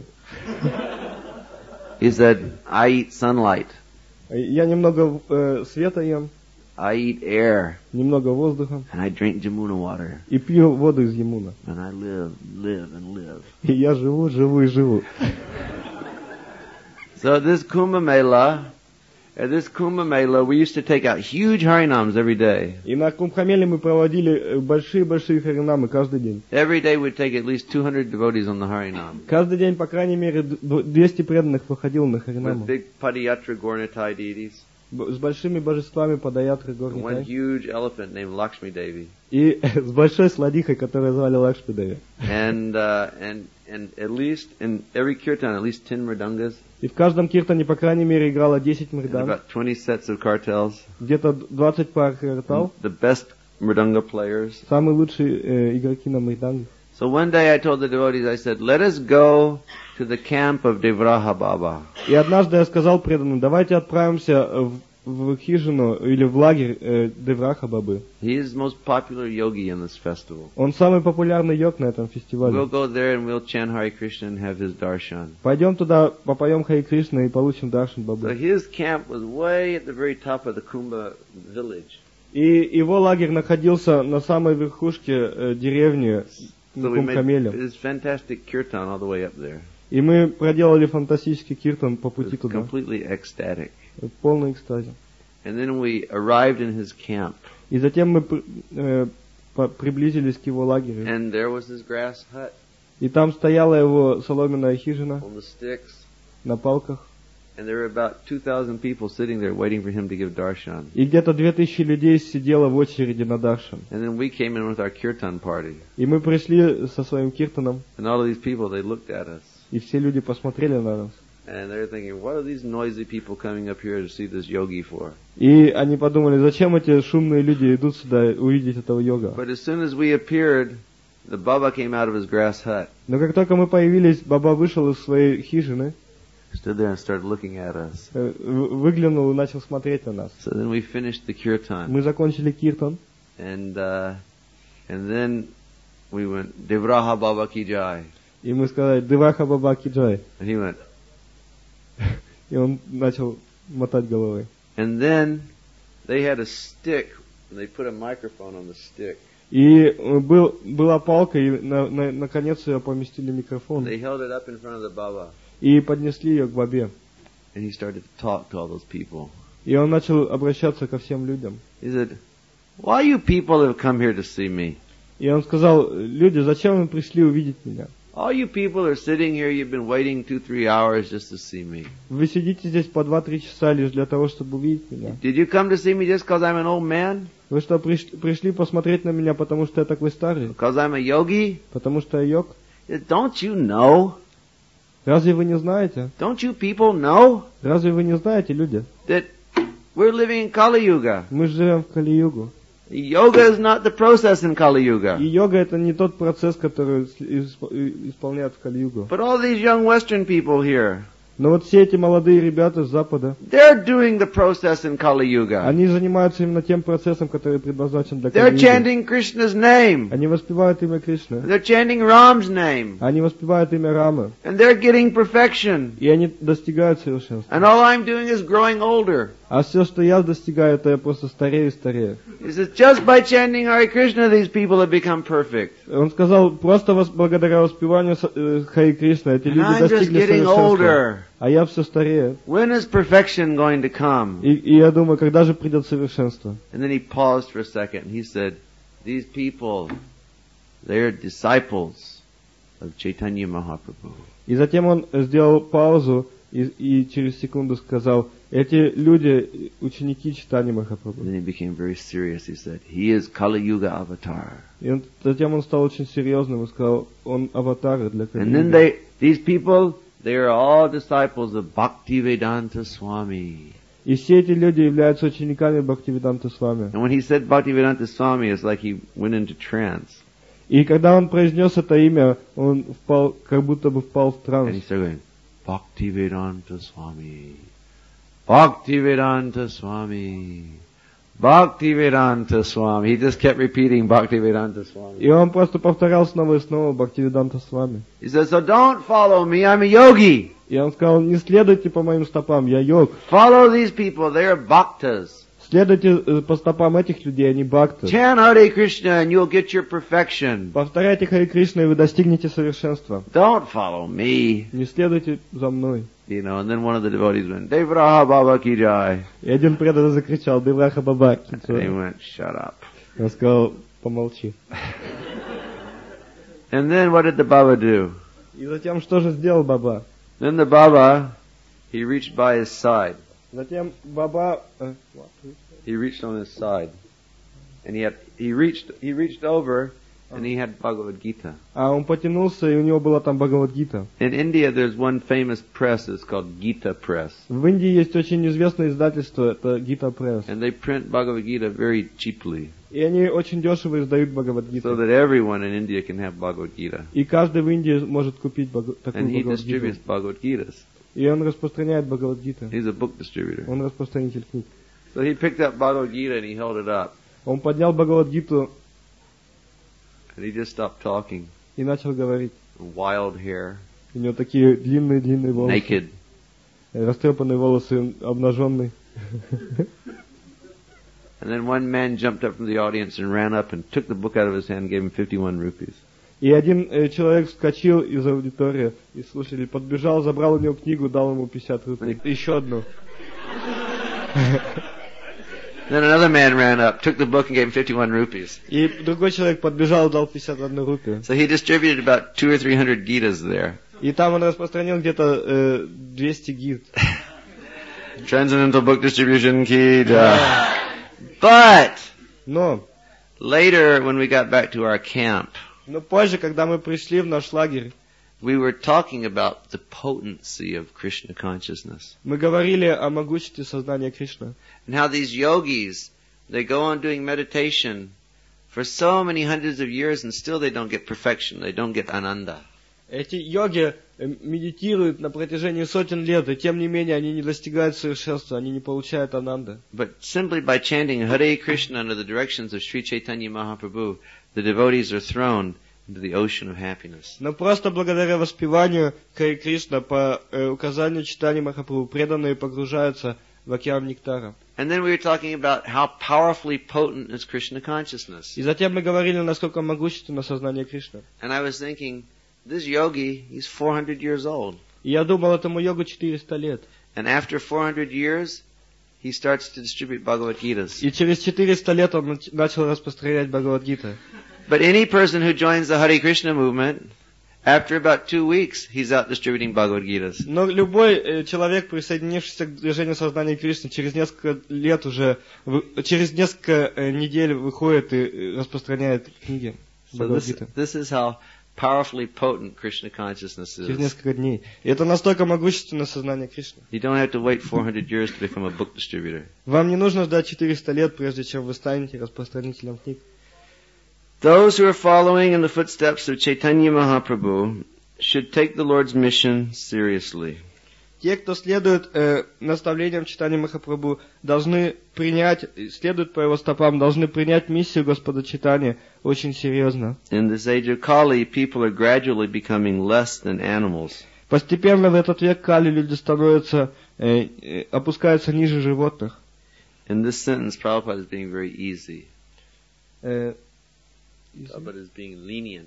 He said, I eat sunlight. Я немного э, света ем, I eat air. немного воздуха And I drink Jamuna water. и пью воду из Ямуна. And I live, live, and live. И я живу, живу и живу. So this Kumbh Mela, at this Kumbh Mela, we used to take out huge harinams every day. И на Кумбхамеле мы проводили большие-большие харинамы каждый день. Every day we'd take at least two hundred devotees on the harinam. Каждый день, по крайней мере, д- двести преданных выходило на With харинаму. big Padayatra Gornitai deities. Б- С большими божествами Падаятры And one Горнитай. huge elephant named Lakshmi Devi. И с большой сладихой, которую звали Лакшмидеви. And, uh, and, and at least, in every kirtan, at least ten mridangas. И в каждом киртане, по крайней мере, играло десять And мридан, about twenty sets of kartals. где-то двадцать пар картал. The best mridanga players. Самые лучшие э, игроки на мридангах. So one day I told the devotees, I said, let us go to the camp of Devraha Baba. И однажды я сказал преданным, давайте отправимся в, в хижину или в лагерь э, Девраха Бабы. He is the most popular yogi in this festival. Он самый популярный йог на этом фестивале. We'll go there and we'll chant Hare Krishna and have his darshan. Пойдем туда, попоем Хари Кришна и получим даршан So Бабы. his camp was way at the very top of the Kumbha village. И его лагерь находился на самой верхушке э, деревни So we made Кумбхамеле. this fantastic kirtan all the way up there. И мы проделали фантастический киртан по It пути was туда. completely ecstatic. В полной экстазе. And then we arrived in his camp, И затем мы при- э, по- приблизились к его лагерю. and there was his grass hut И там стояла его соломенная хижина on the sticks, на палках. and there were about two thousand people sitting there waiting for him to give darshan. И где-то две тысячи людей сидело в очереди на даршан. And then we came in with our kirtan party, И мы пришли со своим киртаном, and all of these people, they looked at us, и все люди посмотрели на нас. and they were thinking, what are these noisy people coming up here to see this yogi for? И они подумали, зачем эти шумные люди идут сюда увидеть этого йога. But as soon as we appeared, the Baba came out of his grass hut, Но как только мы появились, Баба вышел из своей хижины, stood there and started looking at us. э, в- выглянул и начал смотреть на нас. So then we finished the kirtan, Мы закончили киртан, and uh, and then we went Devraha Baba Ki Jai, и мы сказали «Девраха Баба Киджай». and he went, И он начал мотать головой. and then they had a stick, and they put a microphone on the stick. И э, был, была палка, и на, на, наконец ее поместили микрофон. They held it up in front of the Baba, И поднесли ее к Бабе. And he started to talk to all those people. И он начал обращаться ко всем людям. He said, why you people have come here to see me? И он сказал: люди, зачем вы пришли увидеть меня? All you people are sitting here, you've been waiting two, three hours just to see me. Вы сидите здесь по два-три часа лишь для того, чтобы увидеть меня. Did you come to see me just because I'm an old man? Вы что, приш- пришли посмотреть на меня, потому что я такой старый? Because I'm a yogi? Потому что я йог? Don't you know? Разве вы не знаете? Don't you people know Разве вы не знаете, люди? that we're living in Kali Yuga? Мы живем в Кали-югу. Yoga is not the process in Kali Yuga. И йога — это не тот процесс, который исп- исполняют в Кали-югу. But all these young Western people here, Но вот все эти молодые ребята с Запада, they're doing the process in Kali Yuga. они занимаются именно тем процессом, который предназначен для They're Кали-юги. chanting Krishna's name. Они воспевают имя Кришны. They're chanting Ram's name. Они воспевают имя Рамы. And they're getting perfection. И они достигают совершенства. And all I'm doing is growing older. А все, что я достигаю, это я просто старею и старею. He says, just by chanting Hare Krishna, these people have become perfect. Он сказал: просто вос- благодаря воспеванию с- э, Хари Кришна эти And люди I'm just достигли getting совершенства. older. А я все старею. When is perfection going to come? И, и я думаю, когда же придет совершенство? And then he paused for a second and he said, these people, they're disciples of Chaitanya Mahaprabhu. И затем он сделал паузу и, и через секунду сказал: эти люди ученики Чайтаньи And Махапрабху. then he became very serious. He said, he is Kali Yuga avatar. И он, затем он стал очень серьезным и сказал: он аватар для And then Кали-юги. they, these people, they are all disciples of Bhaktivedanta Swami. И все эти люди являются учениками Бхактивиданта Свами. And when he said Bhaktivedanta Swami, it's like he went into trance. И когда он произнес это имя, он впал, как будто бы впал в And he транс. started going, Bhaktivedanta Swami, Bhaktivedanta Swami, Bhaktivedanta Swami. He just kept repeating Bhaktivedanta Swami. И он просто повторял снова и снова Бхактивиданта Свами. He said, so don't follow me, I'm a yogi. И он сказал: не следуйте по моим стопам, я йог. Follow these people, they're bhaktas. Следуйте э, по стопам этих людей, они бхакты. Chant Hare Krishna and you'll get your perfection. Повторяйте Хари Кришна, и вы достигнете совершенства. Don't follow me. Не следуйте за мной. You know, and then one of the devotees went, Devraha Baba Ki Jai. И один преданный закричал: Девраха Баба. And he went, shut up. Он сказал: помолчи. And then what did the Baba do? И затем что же сделал Баба? Then the Baba, he reached by his side. Затем Баба... э, He reached on his side. And he had, he reached, he reached over and he had Bhagavad Gita. А он потянулся, и у него была там Бхагавад-гита. In India there's one famous press, it's called Gita Press. В Индии есть очень известное издательство, это Гита Пресс. And they print Bhagavad Gita very cheaply. И они очень дешево издают So Бхагавад-гиту. that everyone in India can have Bhagavad Gita. И каждый в Индии может купить бага- такую And he Бхагавад-гиту. distributes Bhagavad Gitas. И он распространяет Бхагавад-гиту. He's a book distributor. Он распространитель книг. So he picked up Bhagavad Gita and he held it up. Он поднял Бхагавад-гиту And he just stopped talking. и начал говорить. Wild hair, У него такие длинные-длинные волосы. naked. Растрепанные волосы, обнаженный. And then one man jumped up from the audience and ran up and took the book out of his hand and gave him fifty-one rupees. И один э, человек вскочил из аудитории, и слушатель подбежал, забрал у него книгу, дал ему пятьдесят рублей. Еще одну. Then another man ran up, took the book and gave him fifty-one rupees. И другой человек подбежал, дал пятьдесат одну рупию. So he distributed about two or three hundred Gitas there. И там он распространил где-то э, двести гид. Transcendental Book Distribution Ki Jai. But Но, later when we got back to our camp, но позже, когда мы пришли в наш лагерь, we were talking about the potency of Krishna consciousness. мы говорили о могуществе сознания Кришны. And how these yogis, they go on doing meditation for so many hundreds of years and still they don't get perfection, they don't get ananda. Эти йоги э, медитируют на протяжении сотен лет, и тем не менее они не достигают совершенства, они не получают ананды. But simply by chanting Hare Krishna under the directions of Sri Chaitanya Mahaprabhu, the devotees are thrown into the ocean of happiness. Но просто благодаря воспеванию Хари Кришна по э, указанию Чайтаньи Махапрабху преданные погружаются в океан нектара. And then we were talking about how powerfully potent is Krishna consciousness. И затем мы говорили, насколько могущественно сознание Кришны. And I was thinking, this yogi, he's four hundred years old. И я думал, этому йогу четыреста лет. And after four hundred years, he starts to distribute Bhagavad Gitas. И через четыреста лет он нач- начал распространять Бхагавад-гита. But any person who joins the Hare Krishna movement, after about two weeks, he's out distributing Bhagavad Gitas. Но любой э, человек, присоединившийся к движению сознания Кришны, через несколько лет уже, вы- через несколько э, недель выходит и э, распространяет книги So this, Бхагавад-гиты. this is how powerfully potent Krishna consciousness Через is. несколько дней. И это настолько могущественное сознание Кришны. You don't have to wait four hundred years to become a book distributor. Вам не нужно ждать четыреста лет, прежде чем вы станете распространителем книг. Those who are following in the footsteps of Chaitanya Mahaprabhu should take the Lord's mission seriously. Те, кто следует э, наставлениям Чайтаньи Махапрабху, должны принять, следуют по его стопам, должны принять миссию Господа Чайтаньи очень серьезно. In this age of Kali, people are gradually becoming less than animals. Постепенно в этот век Кали люди становятся, э, э, опускаются ниже животных. In this sentence, Prabhupada is being very easy. Э, Prabhupada is being lenient.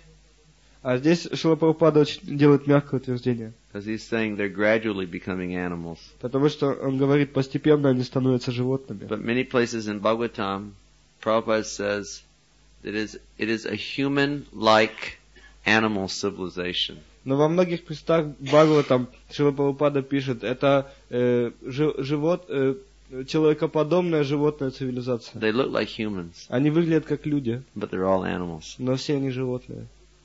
а здесь Шрила Прабхупада очень делает мягкое утверждение. Because he's saying they're gradually becoming animals. Потому что он говорит, постепенно они становятся животными. But many places in Bhagavatam, Prabhupada says that it is, it is a human-like animal civilization. Но во многих местах Бхагаватам Шрила Прабхупада пишет, это э, жи- живот, э, человекоподобная животная цивилизация. They look like humans, Они выглядят как люди, but they're all animals. но все они животные.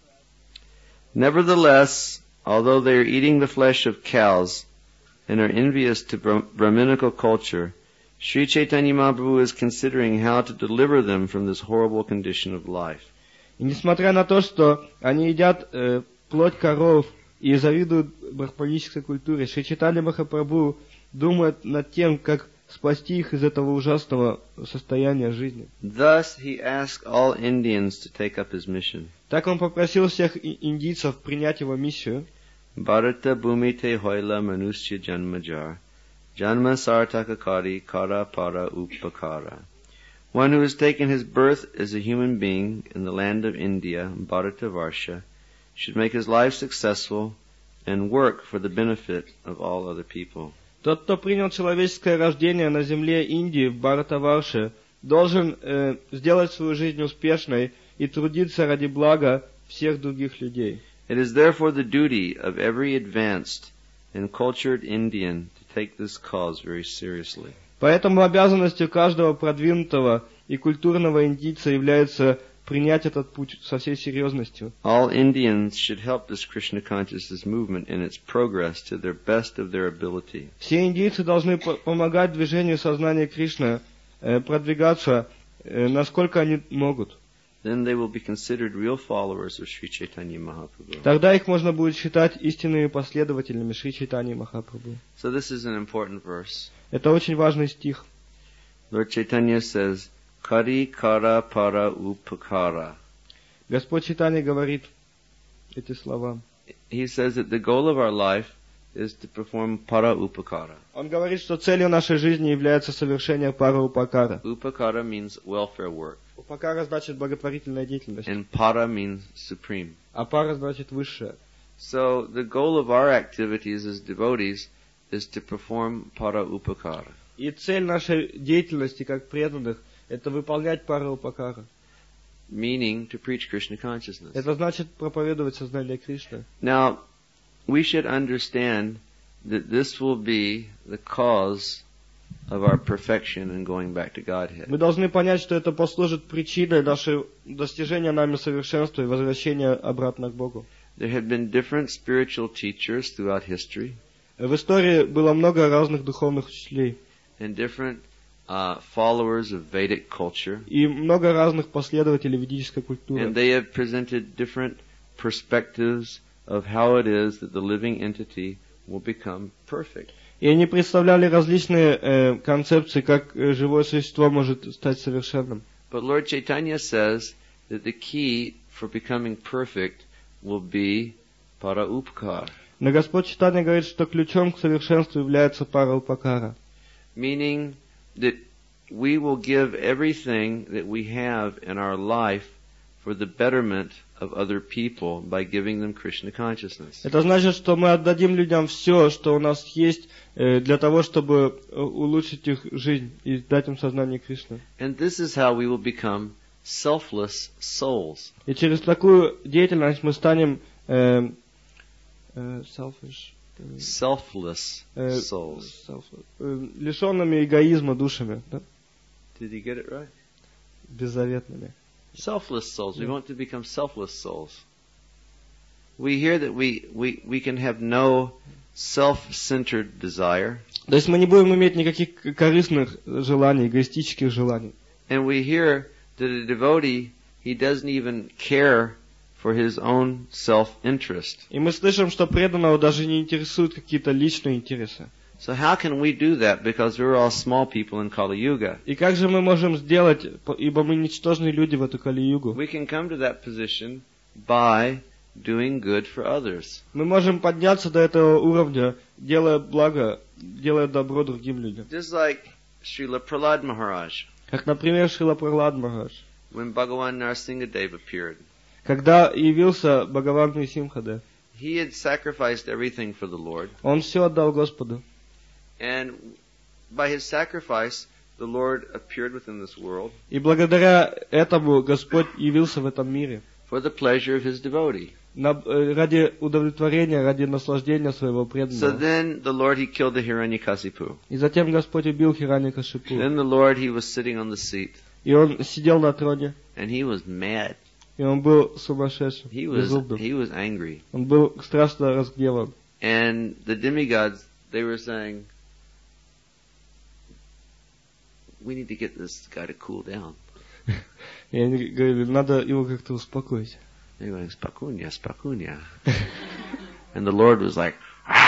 Nevertheless, although they are eating the flesh of cows and are envious to Brah- Brahminical culture, Sri Chaitanya Mahaprabhu is considering how to deliver them from this horrible condition of life. И несмотря на то, что они едят э, плоть коров и завидуют брахманической культуре, Шри Чайтанья Махапрабху думает над тем, как спасти их из этого ужасного состояния жизни. Thus, he asked all Indians to take up his mission. Так он попросил всех и- индийцев принять его миссию. Bharata bhumite hoila manusya janmajar, janma sartakakari kara para upakara. One who has taken his birth as a human being in the land of India, Bharata Varsha, should make his life successful and work for the benefit of all other people. Тот, кто принял человеческое рождение на земле Индии, в Бхаратаварше, должен э, сделать свою жизнь успешной и трудиться ради блага всех других людей. It is therefore the duty of every advanced and cultured Indian to take this cause very seriously. Поэтому обязанностью каждого продвинутого и культурного индийца является принять этот путь со всей серьезностью. All Indians should help this Krishna consciousness movement in its progress to their best of their ability. Все индийцы должны по- помогать движению сознания Кришны э, продвигаться, э, насколько они могут. Then they will be considered real followers of Sri Chaitanya Mahaprabhu. Тогда их можно будет считать истинными последователями Шри Чайтаньи Махапрабху. So this is an important verse. Это очень важный стих. Lord Chaitanya says, Kari kara para upakara. Господь Чайтанья говорит эти слова. He says that the goal of our life is to perform para upakara. Он говорит, что целью нашей жизни является совершение пара упакара. Upakara means welfare work, Упакара значит благотворительная деятельность, and para means supreme. а пара значит высшая. So the goal of our activities as devotees is to perform para upakara. И цель нашей деятельности как преданных – это выполнять пара упакара. Meaning to preach Krishna consciousness. Это значит проповедовать сознание Кришны. Now, we should understand that this will be the cause of our perfection and going back to Godhead. Мы должны понять, что это послужит причиной нашего достижения нами совершенства и возвращения обратно к Богу. There have been different spiritual teachers throughout history В истории было много разных духовных учителей and different uh, followers of Vedic culture, и много разных последователей ведической and культуры. they have presented different perspectives of how it is that the living entity will become perfect. И они представляли различные э, концепции, как э, живое существо может стать совершенным. But Lord Chaitanya says that the key for becoming perfect will be para upkar, Но Господь Чайтанья говорит, что ключом к совершенству является пара упакара. meaning that we will give everything that we have in our life for the betterment of other people by giving them Krishna consciousness. Это значит, что мы отдадим людям все, что у нас есть, для того, чтобы улучшить их жизнь и дать им сознание Кришны. And this is how we will become selfless souls. И через такую деятельность мы станем э, э, selfish, Selfless э, souls. self, э, лишенными эгоизма душами, да? Did you get it right? Беззаветными. Selfless souls. We want to become selfless souls. We hear that we, we, we can have no self-centered desire. То есть мы не будем иметь никаких корыстных желаний, эгоистических желаний. And we hear that a devotee, he doesn't even care for his own self-interest. И мы слышим, что преданного даже не интересуют какие-то личные интересы. So how can we do that? Because we're all small people in Kali Yuga. И как же мы можем сделать, ибо мы ничтожные люди в эту Кали-югу? We can come to that position by doing good for others. Мы можем подняться до этого уровня, делая благо, делая добро другим людям. Just like Srila Prahlad Maharaj, Как, например, Шрила Прахлад Махарадж. when Bhagavan Narasimhadev appeared. Когда явился Бхагаван Нрисимхадев, He had sacrificed everything for the Lord. он все отдал Господу. And by his sacrifice, the Lord appeared within this world И благодаря этому Господь явился в этом мире. for the pleasure of his devotee. На, э, ради удовлетворения, ради наслаждения своего So преданного. then the Lord, he killed the Hiranyakasipu. И затем Господь убил Хираньякашипу. Then the Lord, he was sitting on the seat. И он сидел на троне. And he was mad. И он был сумасшедшим, He was, безумным. he was angry. Он был страшно разгневан. And the demigods, they were saying, we need to get this guy to cool down. И они говорили, надо его как-то успокоить. They were like, spakunya, spakunya. And the Lord was like,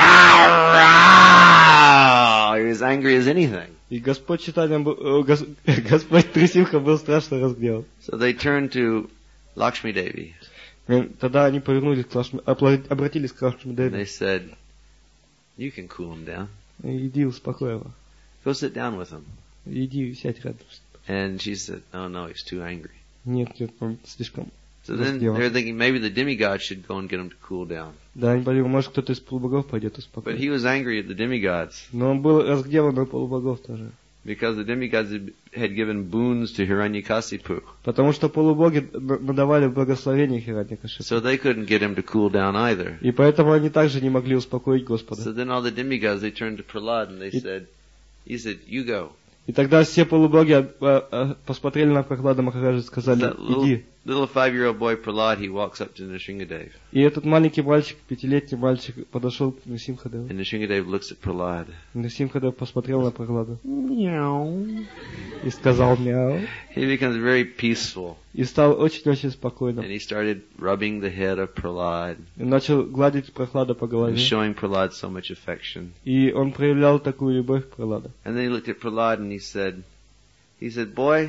he was angry as anything. И Господь Чайтанья был, э, гос, Господь Трисимха был страшно разгневан. So they turned to Lakshmi Devi. И тогда они повернулись к Лакшми, опла- обратились к Лакшми And they Деви. said, you can cool him down. Иди успокой его. Go sit down with him. Иди сядь рядом. And she said, oh no, he's too angry. Нет, нет, он слишком So then разгневан. they're thinking maybe the demigod should go and get him to cool down. Да, они подумали, может кто-то из полубогов пойдет But успокоить. he was angry at the demigods Но он был разгневан на полубогов тоже. because the demigods had, had given boons to Hiranyakasipu. Потому что полубоги н- надавали благословение Хираньякашипу. So they couldn't get him to cool down either. И поэтому они также не могли успокоить Господа. So then all the demigods, they turned to Prahlad and they It- said, he said, you go. И тогда все полубоги а, а, посмотрели на Прахлада Махараджа и сказали, That little, иди. little five-year-old boy Prahlad, he walks up to Nrsingadev. И этот маленький мальчик, пятилетний мальчик, подошел к Нрисимхадеву. And Nrsingadev looks at Prahlad. Нрисимхадев посмотрел на Прахлада Meow. и сказал мяу. He becomes very peaceful. И стал очень-очень спокойным. And he started rubbing the head of Prahlad И начал гладить Прахлада по and голове. showing Prahlad so much affection. И он проявлял такую любовь к Прахладу. And then he looked at Prahlad and he said, he said, boy,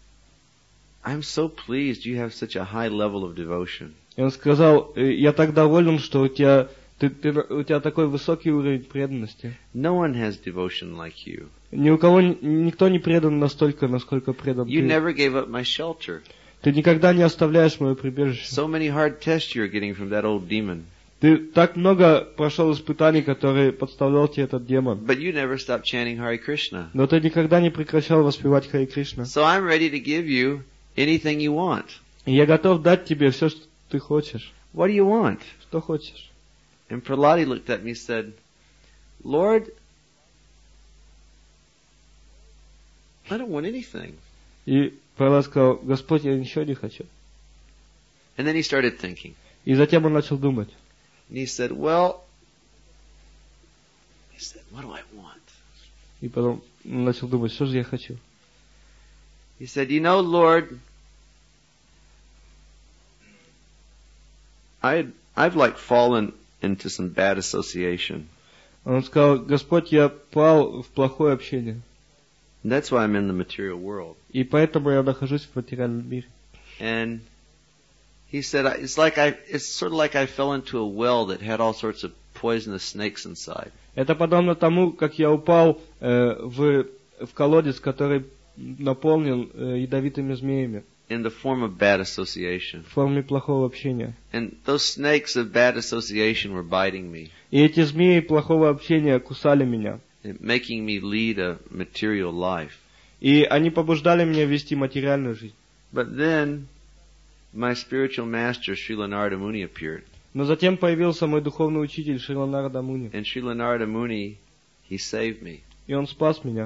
I'm so pleased you have such a high level of devotion. И он сказал, «Э, я так доволен, что у тебя, ты, ты- у тебя такой высокий уровень преданности. No one has devotion like you. Ни у кого, ни- никто не предан настолько, насколько предан You ты. never gave up my shelter. Ты никогда не оставляешь мое прибежище. So many hard tests you're getting from that old demon. Ты так много прошел испытаний, которые подставлял тебе этот демон. But you never stopped chanting Hare Krishna. Но ты никогда не прекращал воспевать Харе Кришна. So I'm ready to give you anything you want. И я готов дать тебе все, что ты хочешь. What do you want? Что хочешь. And Prahlad looked at me and said, Lord, I don't want anything. И Прахлад сказал, Господь, я ничего не хочу. And then he started thinking. И затем он начал думать. And he said, well, he said, what do I want? И потом он начал думать, что же я хочу. He said, you know, Lord, I, I've like fallen into some bad association. Он сказал, Господь, я пал в плохое общение. And that's why I'm in the material world. И поэтому я нахожусь в материальном мире. And he said, I- it's like I, it's sort of like I fell into a well that had all sorts of poisonous snakes inside. Это подобно тому, как я упал э, в, в колодец, который наполнен э, ядовитыми змеями. in the form of bad association. в форме плохого общения. And those snakes of bad association were biting me, И эти змеи плохого общения кусали меня. and making me lead a material life. И они побуждали меня вести материальную жизнь. But then, my spiritual master, Srila Narada Muni, appeared. Но затем появился мой духовный учитель Шрила Нарада Муни. And Srila Narada Muni, he saved me. И он спас меня.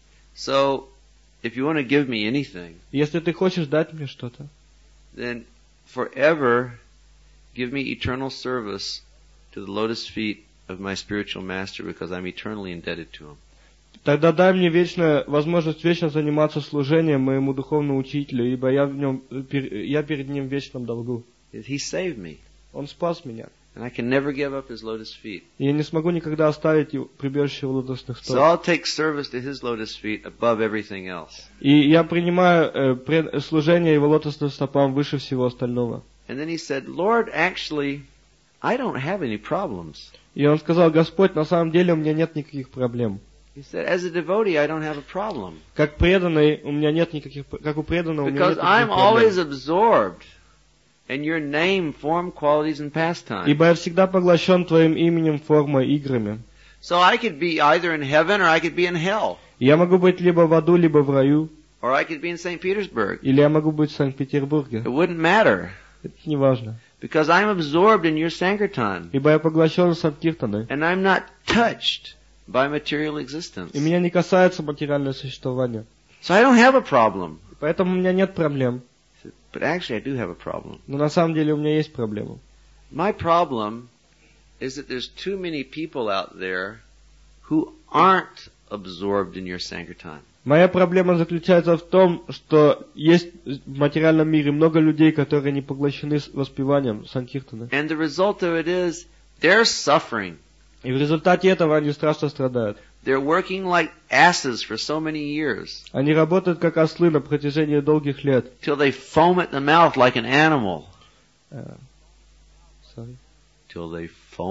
So, if you want to give me anything, Если ты хочешь дать мне что-то, then forever give me eternal service to the lotus feet of my spiritual master, because I'm eternally indebted to him. тогда дай мне вечную возможность вечно заниматься служением моему духовному учителю, ибо я в нем, я перед ним в вечном долгу. He saved me, Он спас меня. and I can never give up his lotus feet. И я не смогу никогда оставить его прибежище в лотосных So стопах. I'll take service to his lotus feet above everything else. И я принимаю э, пред- служение его лотосным стопам выше всего остального. And then he said, Lord, actually, I don't have any problems. И он сказал: Господь, на самом деле у меня нет никаких проблем. He said, as a devotee, I don't have a problem. Как преданный, у меня нет никаких, как у преданного, у меня Because нет I'm никаких always проблем. absorbed in your name, form, qualities, and pastime. Ибо я всегда поглощен Твоим именем, формой, играми. So I could be either in heaven or I could be in hell. И я могу быть либо в аду, либо в раю, Or I could be in Saint Petersburg. или я могу быть в Санкт-Петербурге. It wouldn't matter. Это не важно. Because I'm absorbed in your Sankirtan. Ибо я поглощен Санкиртаной. And I'm not touched by material existence. И меня не касается материальное существование. So I don't have a problem. Поэтому у меня нет проблем. But actually I do have a problem. Но на самом деле у меня есть проблема. My problem is that there's too many people out there who aren't absorbed in your Sankirtan. Моя проблема заключается в том, что есть в материальном мире много людей, которые не поглощены с воспеванием Санкиртаны. And the result of it is they're suffering. И в результате этого они страшно страдают. They're working like asses for so many years Они работают как ослы на протяжении долгих лет. till they foam at the mouth like an animal. Э, sorry. Till they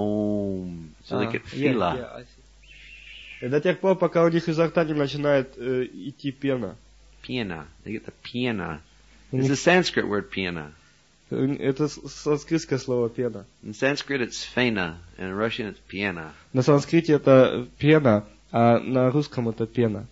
foam. So they А, get yeah, fila. yeah, I see. И до тех пор, пока у них изо рта не начинает э, идти пена. Piana. They get the piana. У It's них- a Sanskrit word, piana. Это с- санскритское слово пена. In Sanskrit it's fena, and in Russian it's piana. На санскрите это пена, а на русском это пена.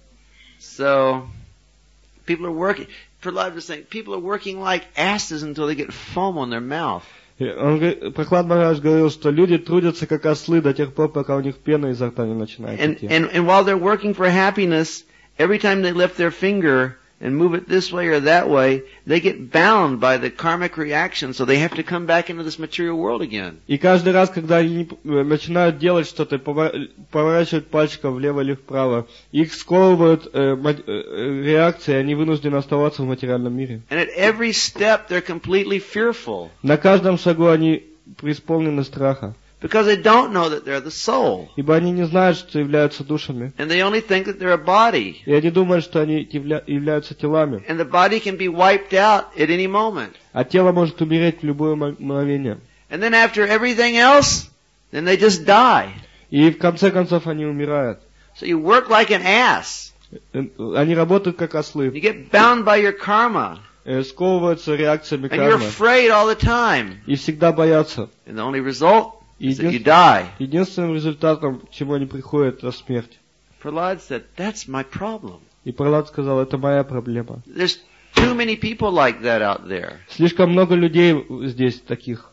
So, people are working, Prahlad was saying, people are working like asses until they get foam on their mouth. И он, говорит- Прохлад Махарадж говорил, что люди трудятся как ослы до тех пор, пока у них пена изо рта не начинает And, идти. and, and while they're working for happiness, every time they lift their finger and move it this way or that way, they get bound by the karmic reaction, so they have to come back into this material world again. И каждый раз, когда они э, начинают делать что-то, повор- поворачивают пальчиком влево или вправо, их сковывают э, ма- э, реакции, они вынуждены оставаться в материальном мире. And at every step they're completely fearful, На каждом шагу они преисполнены страха, because they don't know that they're the soul. ибо они не знают, что являются душами. And they only think that they're a body. И они думают, что они явля- являются телами. And the body can be wiped out at any moment. А тело может умереть в любое м- мгновение. And then after everything else, then they just die. И в конце концов они умирают. So you work like an ass. Э, Они работают как You ослы, get bound by your karma. э, сковываются реакциями And you're кармы afraid all the time. и всегда боятся. And the only result is that you Един- die. Единственным результатом, к чему они приходят, это смерть. Prahlad said, that's my problem. И Пралад сказал, это моя проблема. There's too many people like that out there. Слишком много людей здесь таких.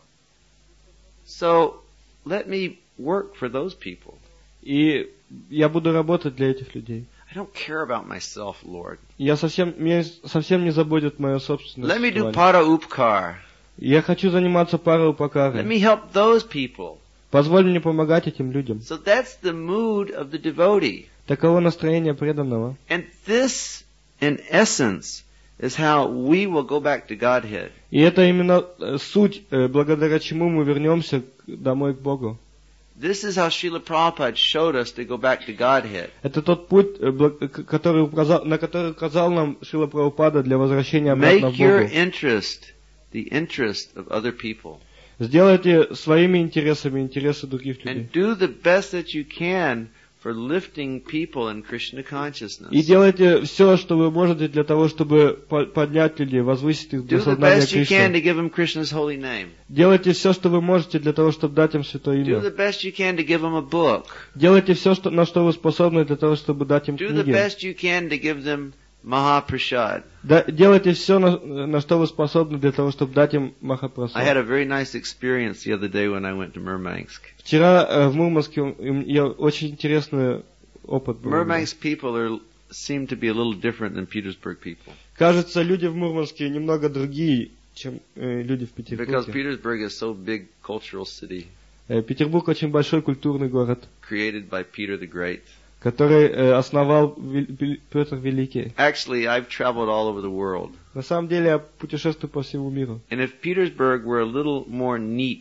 So let me work for those people. И я буду работать для этих людей. I don't care about myself, Lord. Я совсем, меня совсем не заботит мое собственное Let me do существование. para upkar. Я хочу заниматься парой Let упакарой. me help those people. Позволь мне помогать этим людям. So that's the mood of the devotee. Таково настроение преданного. And this, in essence, is how we will go back to Godhead. И это именно э, суть, э, благодаря чему мы вернемся к- домой к Богу. This is how Srila Prabhupada showed us to go back to Godhead. Это тот путь, э, бла- к- который указал, на который указал нам Шрила Прабхупада для возвращения обратно Make в your Богу. interest the interest of other people. Сделайте своими интересами интересы других людей. And do the best that you can for lifting people in Krishna consciousness. И делайте все, что вы можете для того, чтобы по- поднять людей, возвысить их до Do the сознания best you can Кришны. to give them Krishna's holy name. Делайте все, что вы можете для того, чтобы дать им святое Do имя. the best you can to give them a book. Делайте все, что, на что вы способны для того, чтобы дать им Do the книги. best you can to give them Mahaprasad. Да, делайте все, на, на что вы способны для того, чтобы дать им I had Махапрасад. a very nice experience the other day when I went to Murmansk. Вчера э, в Мурманске у м- я очень интересный опыт был. у меня. Murmansk people are seem to be a little different than Petersburg people. Кажется, люди в Мурманске немного другие, чем э, люди в Because Петербурге. Petersburg is so big cultural city, Э, Петербург очень большой культурный город, created by Peter the Great. который э, основал Вел- Вел- Петр Великий. Actually, I've traveled all over the world. На самом деле я путешествую по всему миру. And if Petersburg were a little more neat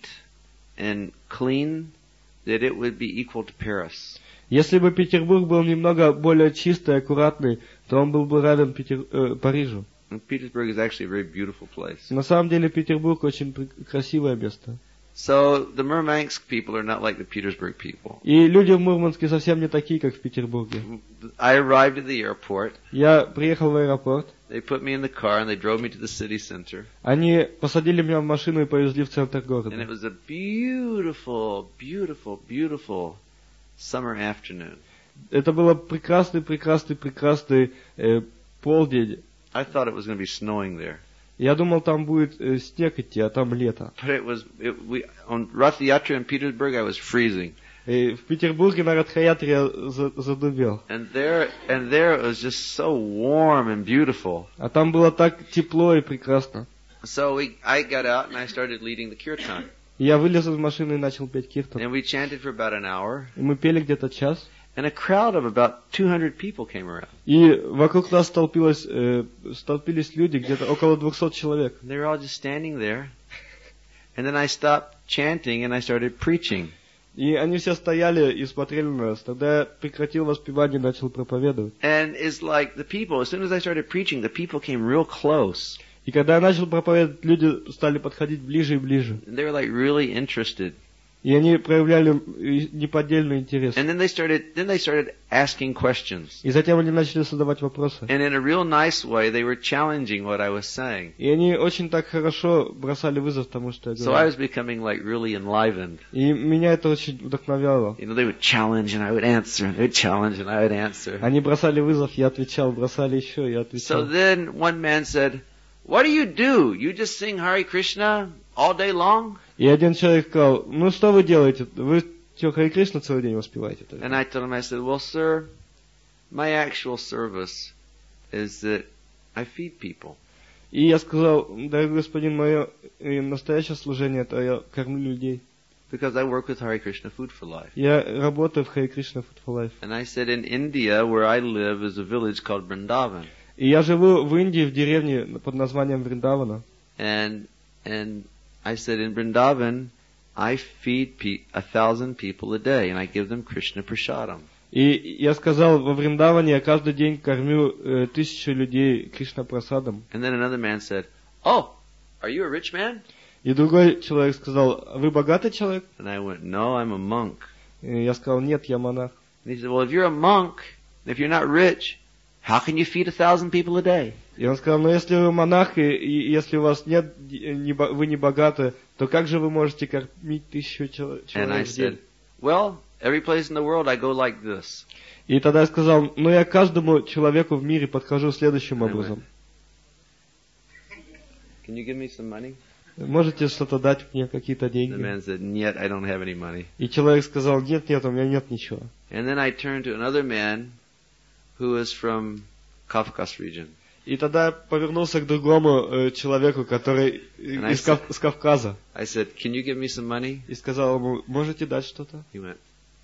and clean, that it would be equal to Paris. Если бы Петербург был немного более чистый, аккуратный, то он был бы равен Петер... э, Парижу. And Petersburg is actually a very beautiful place. На самом деле Петербург очень пр- красивое место. So the Murmansk people are not like the Petersburg people. И люди в Мурманске совсем не такие, как в Петербурге. I arrived at the airport. Я приехал в аэропорт. They put me in the car and they drove me to the city center. Они посадили меня в машину и повезли в центр And it города. was a beautiful, beautiful, beautiful summer afternoon. Это было прекрасный, прекрасный, прекрасный э, полдень. I thought it was going to be snowing there. Я думал, там будет э, снег идти, а там лето. But it was, it, we, on Rath Yatra in Petersburg, I was freezing. И в Петербурге на Радхаятре я за- задубел. And there, and there it was just so warm and beautiful. А там было так тепло и прекрасно. So we, I got out and I started leading the kirtan. И я вылез из машины и начал петь киртан. And we chanted for about an hour. И мы пели где-то час. And a crowd of about two hundred people came around. И вокруг нас столпилось, э, столпились люди, где-то около двухсот человек. And they were all just standing there. And then I stopped chanting and I started preaching. И они все стояли и смотрели на нас. Тогда я прекратил воспевание и начал проповедовать. And it's like the people, as soon as I started preaching, the people came real close. И когда я начал проповедовать, люди стали подходить ближе и ближе. And they were like really interested. И они проявляли э, неподдельный интерес. And then they started, then they started asking questions. И затем они начали задавать вопросы. And in a real nice way, they were challenging what I was saying. И они очень так хорошо бросали вызов тому, что я So I говорил. was becoming like really enlivened. И меня это очень вдохновляло. You know, they would challenge and I would answer, and they would challenge and I would answer. Они бросали вызов, я отвечал, бросали еще, я So отвечал. then one man said, "What do you do? You just sing Hare Krishna all day long?" И один человек сказал, ну что вы делаете? Вы что, Харе Кришна целый день воспеваете? And I told him, I said, "Well, sir, my actual service is that I feed people." И я сказал, дорогой господин, мое э, настоящее служение, это я кормлю людей. Because I work with Hare Krishna Food for Life. Я работаю в Харе Кришна Food for Life. And I said, in India, where I live, is a village called Vrindavan. И я живу в Индии, в деревне под названием Вриндавана. And, and I said, in Vrindavan, I feed pe- a thousand people a day, and I give them Krishna Prasadam. И я сказал, во Вриндаване я каждый день кормю э, тысячу людей Кришна Прасадом. And then another man said, "Oh, are you a rich man?" И другой человек сказал, вы богатый человек? And I went, "No, I'm a monk." И я сказал, нет, я монах. And he said, "Well, if you're a monk, if you're not rich, how can you feed a thousand people a day?" И он сказал, ну если вы монах, и, и если у вас нет, не, бо- вы не богаты, то как же вы можете кормить тысячу чел- And I человек в день? said, "Well, every place in the world I go like this." И тогда я сказал, ну я каждому человеку в мире подхожу следующим Amen. образом. "Can you give me some money?" Можете что-то дать мне, какие-то The деньги? man said, "Yet I don't have any money." И человек сказал, нет, нет, у меня нет ничего. And then I turned to another man who is from Kafkas region. И тогда я повернулся к другому э, человеку, который э, And I из Кав- с Кавказа. I said, "Can you give me some money?" И сказал ему, можете дать что-то? He went.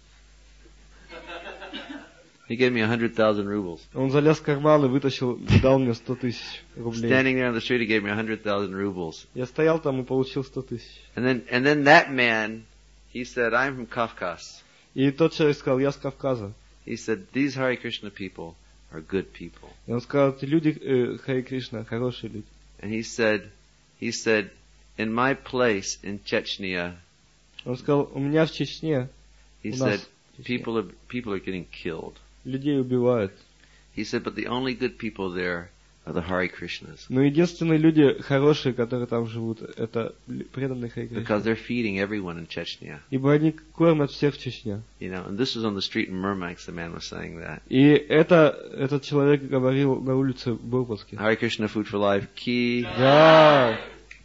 He gave me a hundred thousand rubles. Он залез в карман и вытащил, дал мне сто тысяч рублей. Standing there on the street, he gave me a hundred thousand rubles. Я стоял там и получил сто тысяч. And then, and then that man, he said, "I'm from Kafkas." И тот человек сказал, я с Кавказа. He said, "These Hare Krishna people are good people." И он сказал, эти люди, э, Харе Кришна, хорошие люди. And he said, he said, "In my place in Chechnya," Он сказал, у меня в Чечне, he У said, нас. People are, people are getting killed. Людей убивают. He said, but the only good people there are the Hare Krishnas. Но единственные люди хорошие, которые там живут, это преданные Харе Кришне. Because they're feeding everyone in Chechnya. Ибо они кормят всех в Чечне. You know, and this was on the street in Murmansk, the man was saying that. И это, этот человек говорил на улице в Бурбаске. Hare Krishna Food for Life ki. Да.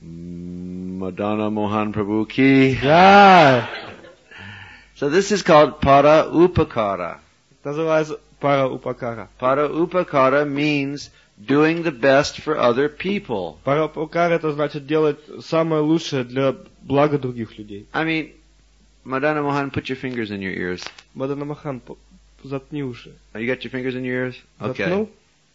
Madana Mohan Prabhu ki. Да. So this is called Para Upakara. Называется Пара Упакара. Para Upakara means doing the best for other people. Пара Упакара это значит делать самое лучшее для блага других людей. I mean, Madana Mohan, put your fingers in your ears. Мадана Махан, заткни уши. Oh, you got your fingers in your ears? Okay. Заткнул?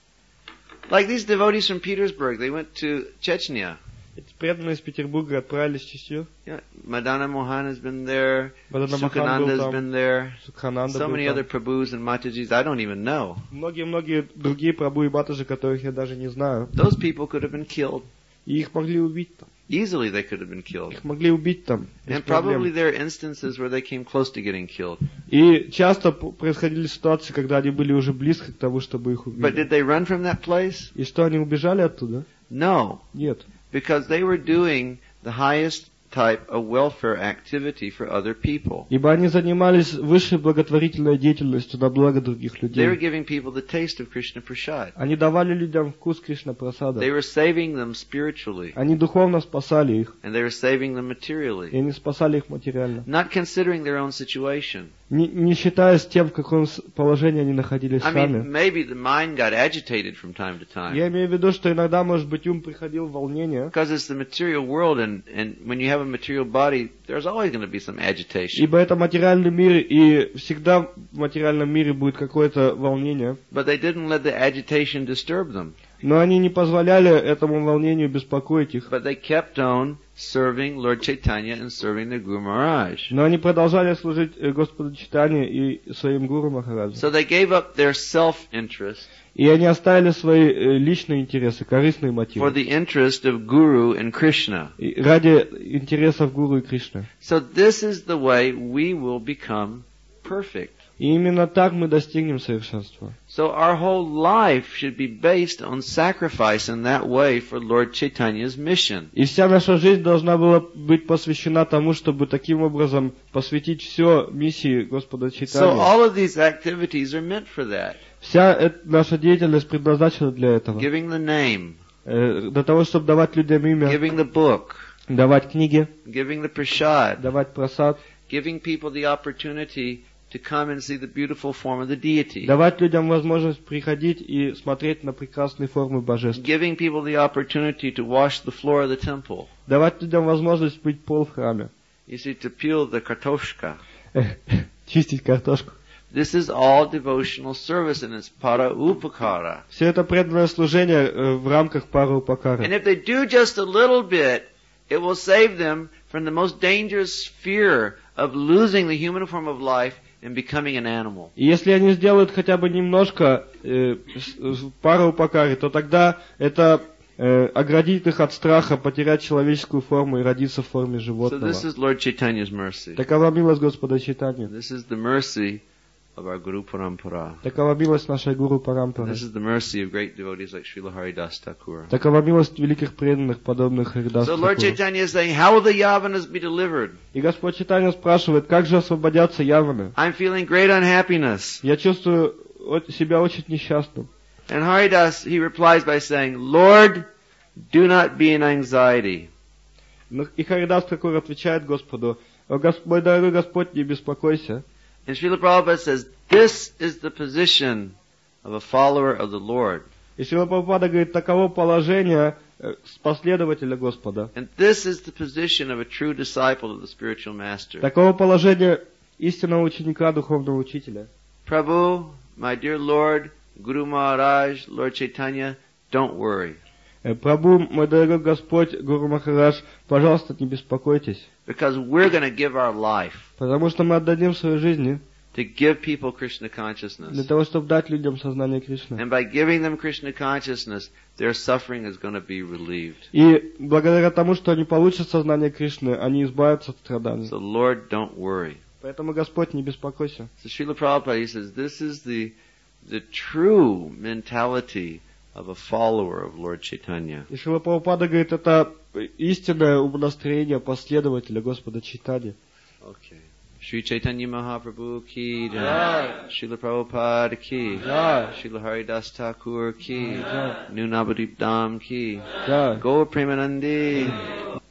Like these devotees from Petersburg, they went to Chechnya. Эти преданные из Петербурга отправились в Чечню. Yeah, Madana Mohan has been there. Мадана Махан Sukhananda был has там. been there. Сукхананда So был many там. other Prabhus and Matajis I don't even know. Многие-многие другие прабху и батаджи, которых я даже не знаю. Those people could have been killed. И их могли убить там. Easily they could have been killed. Их могли убить там. Без And probably проблем. there are instances where they came close to getting killed. И часто п- происходили ситуации, когда они были уже близко к тому, чтобы их But убить. did they run from that place? И что, они убежали оттуда? No. Нет. Because they were doing the highest type of welfare activity for other people. Ибо они занимались высшей благотворительной деятельностью на благо других They were людей. giving people the taste of Krishna Prasad. Они давали людям вкус Кришна Прасада. They were saving them spiritually. Они духовно спасали их. And they were saving them И materially. они спасали их материально. Not considering their own situation. Не, не считаясь тем, в каком с- положении они находились I сами. mean, maybe the mind got agitated from time to time. Я имею в виду, что иногда, может быть, ум приходил в волнение. Because it's the material world, and, and when you have a material body, there's always going to be some agitation. Ибо это материальный мир, и всегда в материальном мире будет какое-то волнение. But they didn't let the agitation disturb them. Но они не позволяли этому волнению беспокоить их. But they kept on serving Lord Chaitanya and serving the Guru Maharaj. Но они продолжали служить э, Господу Чайтанье и своим гуру Махараджу. So they gave up their self-interest И они оставили свои э, личные интересы, корыстные for мотивы. the interest of Guru and Krishna. И ради интересов гуру и Кришны. So this is the way we will become perfect. И именно так мы достигнем совершенства. So our whole life should be based on sacrifice in that way for Lord Chaitanya's mission. И вся наша жизнь должна была быть посвящена тому, чтобы таким образом посвятить все миссии Господа So Чайтаньи. all of these activities are meant for that. Вся эта наша деятельность предназначена для этого. Giving the name, Э, Для того, чтобы давать людям имя, giving the book, давать книги, giving the prasad, давать просад, giving people the opportunity to come and see the beautiful form of the deity, давать людям возможность приходить и смотреть на прекрасные формы божеств, giving people the opportunity to wash the floor of the temple. давать людям возможность мыть пол в храме, You see, to peel the kartoshka. чистить картошку. This is all devotional service, and it's para upakara. Все это преданное служение э, в рамках пары And упакара. if they do just a little bit, it will save them from the most dangerous fear of losing the human form of life and becoming an animal. И если они сделают хотя бы немножко э, с- с- пары упакари, то тогда это э, оградит их от страха потерять человеческую форму и родиться в форме So животного. this is Lord Chaitanya's mercy. Такова милость Господа Чайтаньи. This is the mercy of our Guru Parampara. Такова милость нашей гуру Парампары. This is the mercy of great devotees like Srila Haridas Thakur. Такова милость великих преданных, подобных Харидас So Lord Тхакуру. Chaitanya is saying, how will the Yavanas be delivered? И Господь Чайтанья спрашивает, как же освободятся яваны? I'm feeling great unhappiness. Я чувствую о- себя очень несчастным. And Haridas, he replies by saying, Lord, do not be in anxiety. Но- И Харидас Тхакур отвечает Господу, «О, Гос- мой дорогой Господь, не беспокойся». And Srila Prabhupada says, this is the position of a follower of the Lord. И Шрила Прабхупада говорит, таково положение э, последователя Господа. And this is the position of a true disciple of the spiritual master. Таково положение истинного ученика, духовного учителя. Prabhu, my dear Lord, Guru Maharaj, Lord Chaitanya, don't worry. Э, Прабху, мой дорогой Господь, Гуру Махарадж, пожалуйста, не беспокойтесь. Because we're going to give our life Потому что мы отдадим свою жизнь to give people Krishna для consciousness. того, чтобы дать людям сознание Кришны. And by giving them Krishna consciousness, their suffering is going to be relieved. И благодаря тому, что они получат сознание Кришны, они избавятся от страданий. So Lord, don't worry. Поэтому, Господь, не беспокойся. So Srila Prabhupada, he says, this is the, the true mentality of a follower of Lord Chaitanya. И Шрила Прабхупада говорит, это истинное умонастроение последователя Господа Чайтаньи. Okay. Sri Chaitanya Mahaprabhu ki jai. Srila Prabhupada ki Jai. Srila Haridas Thakur ki Jai. New Navadip Dham ki Jai. Gaur Premanandi.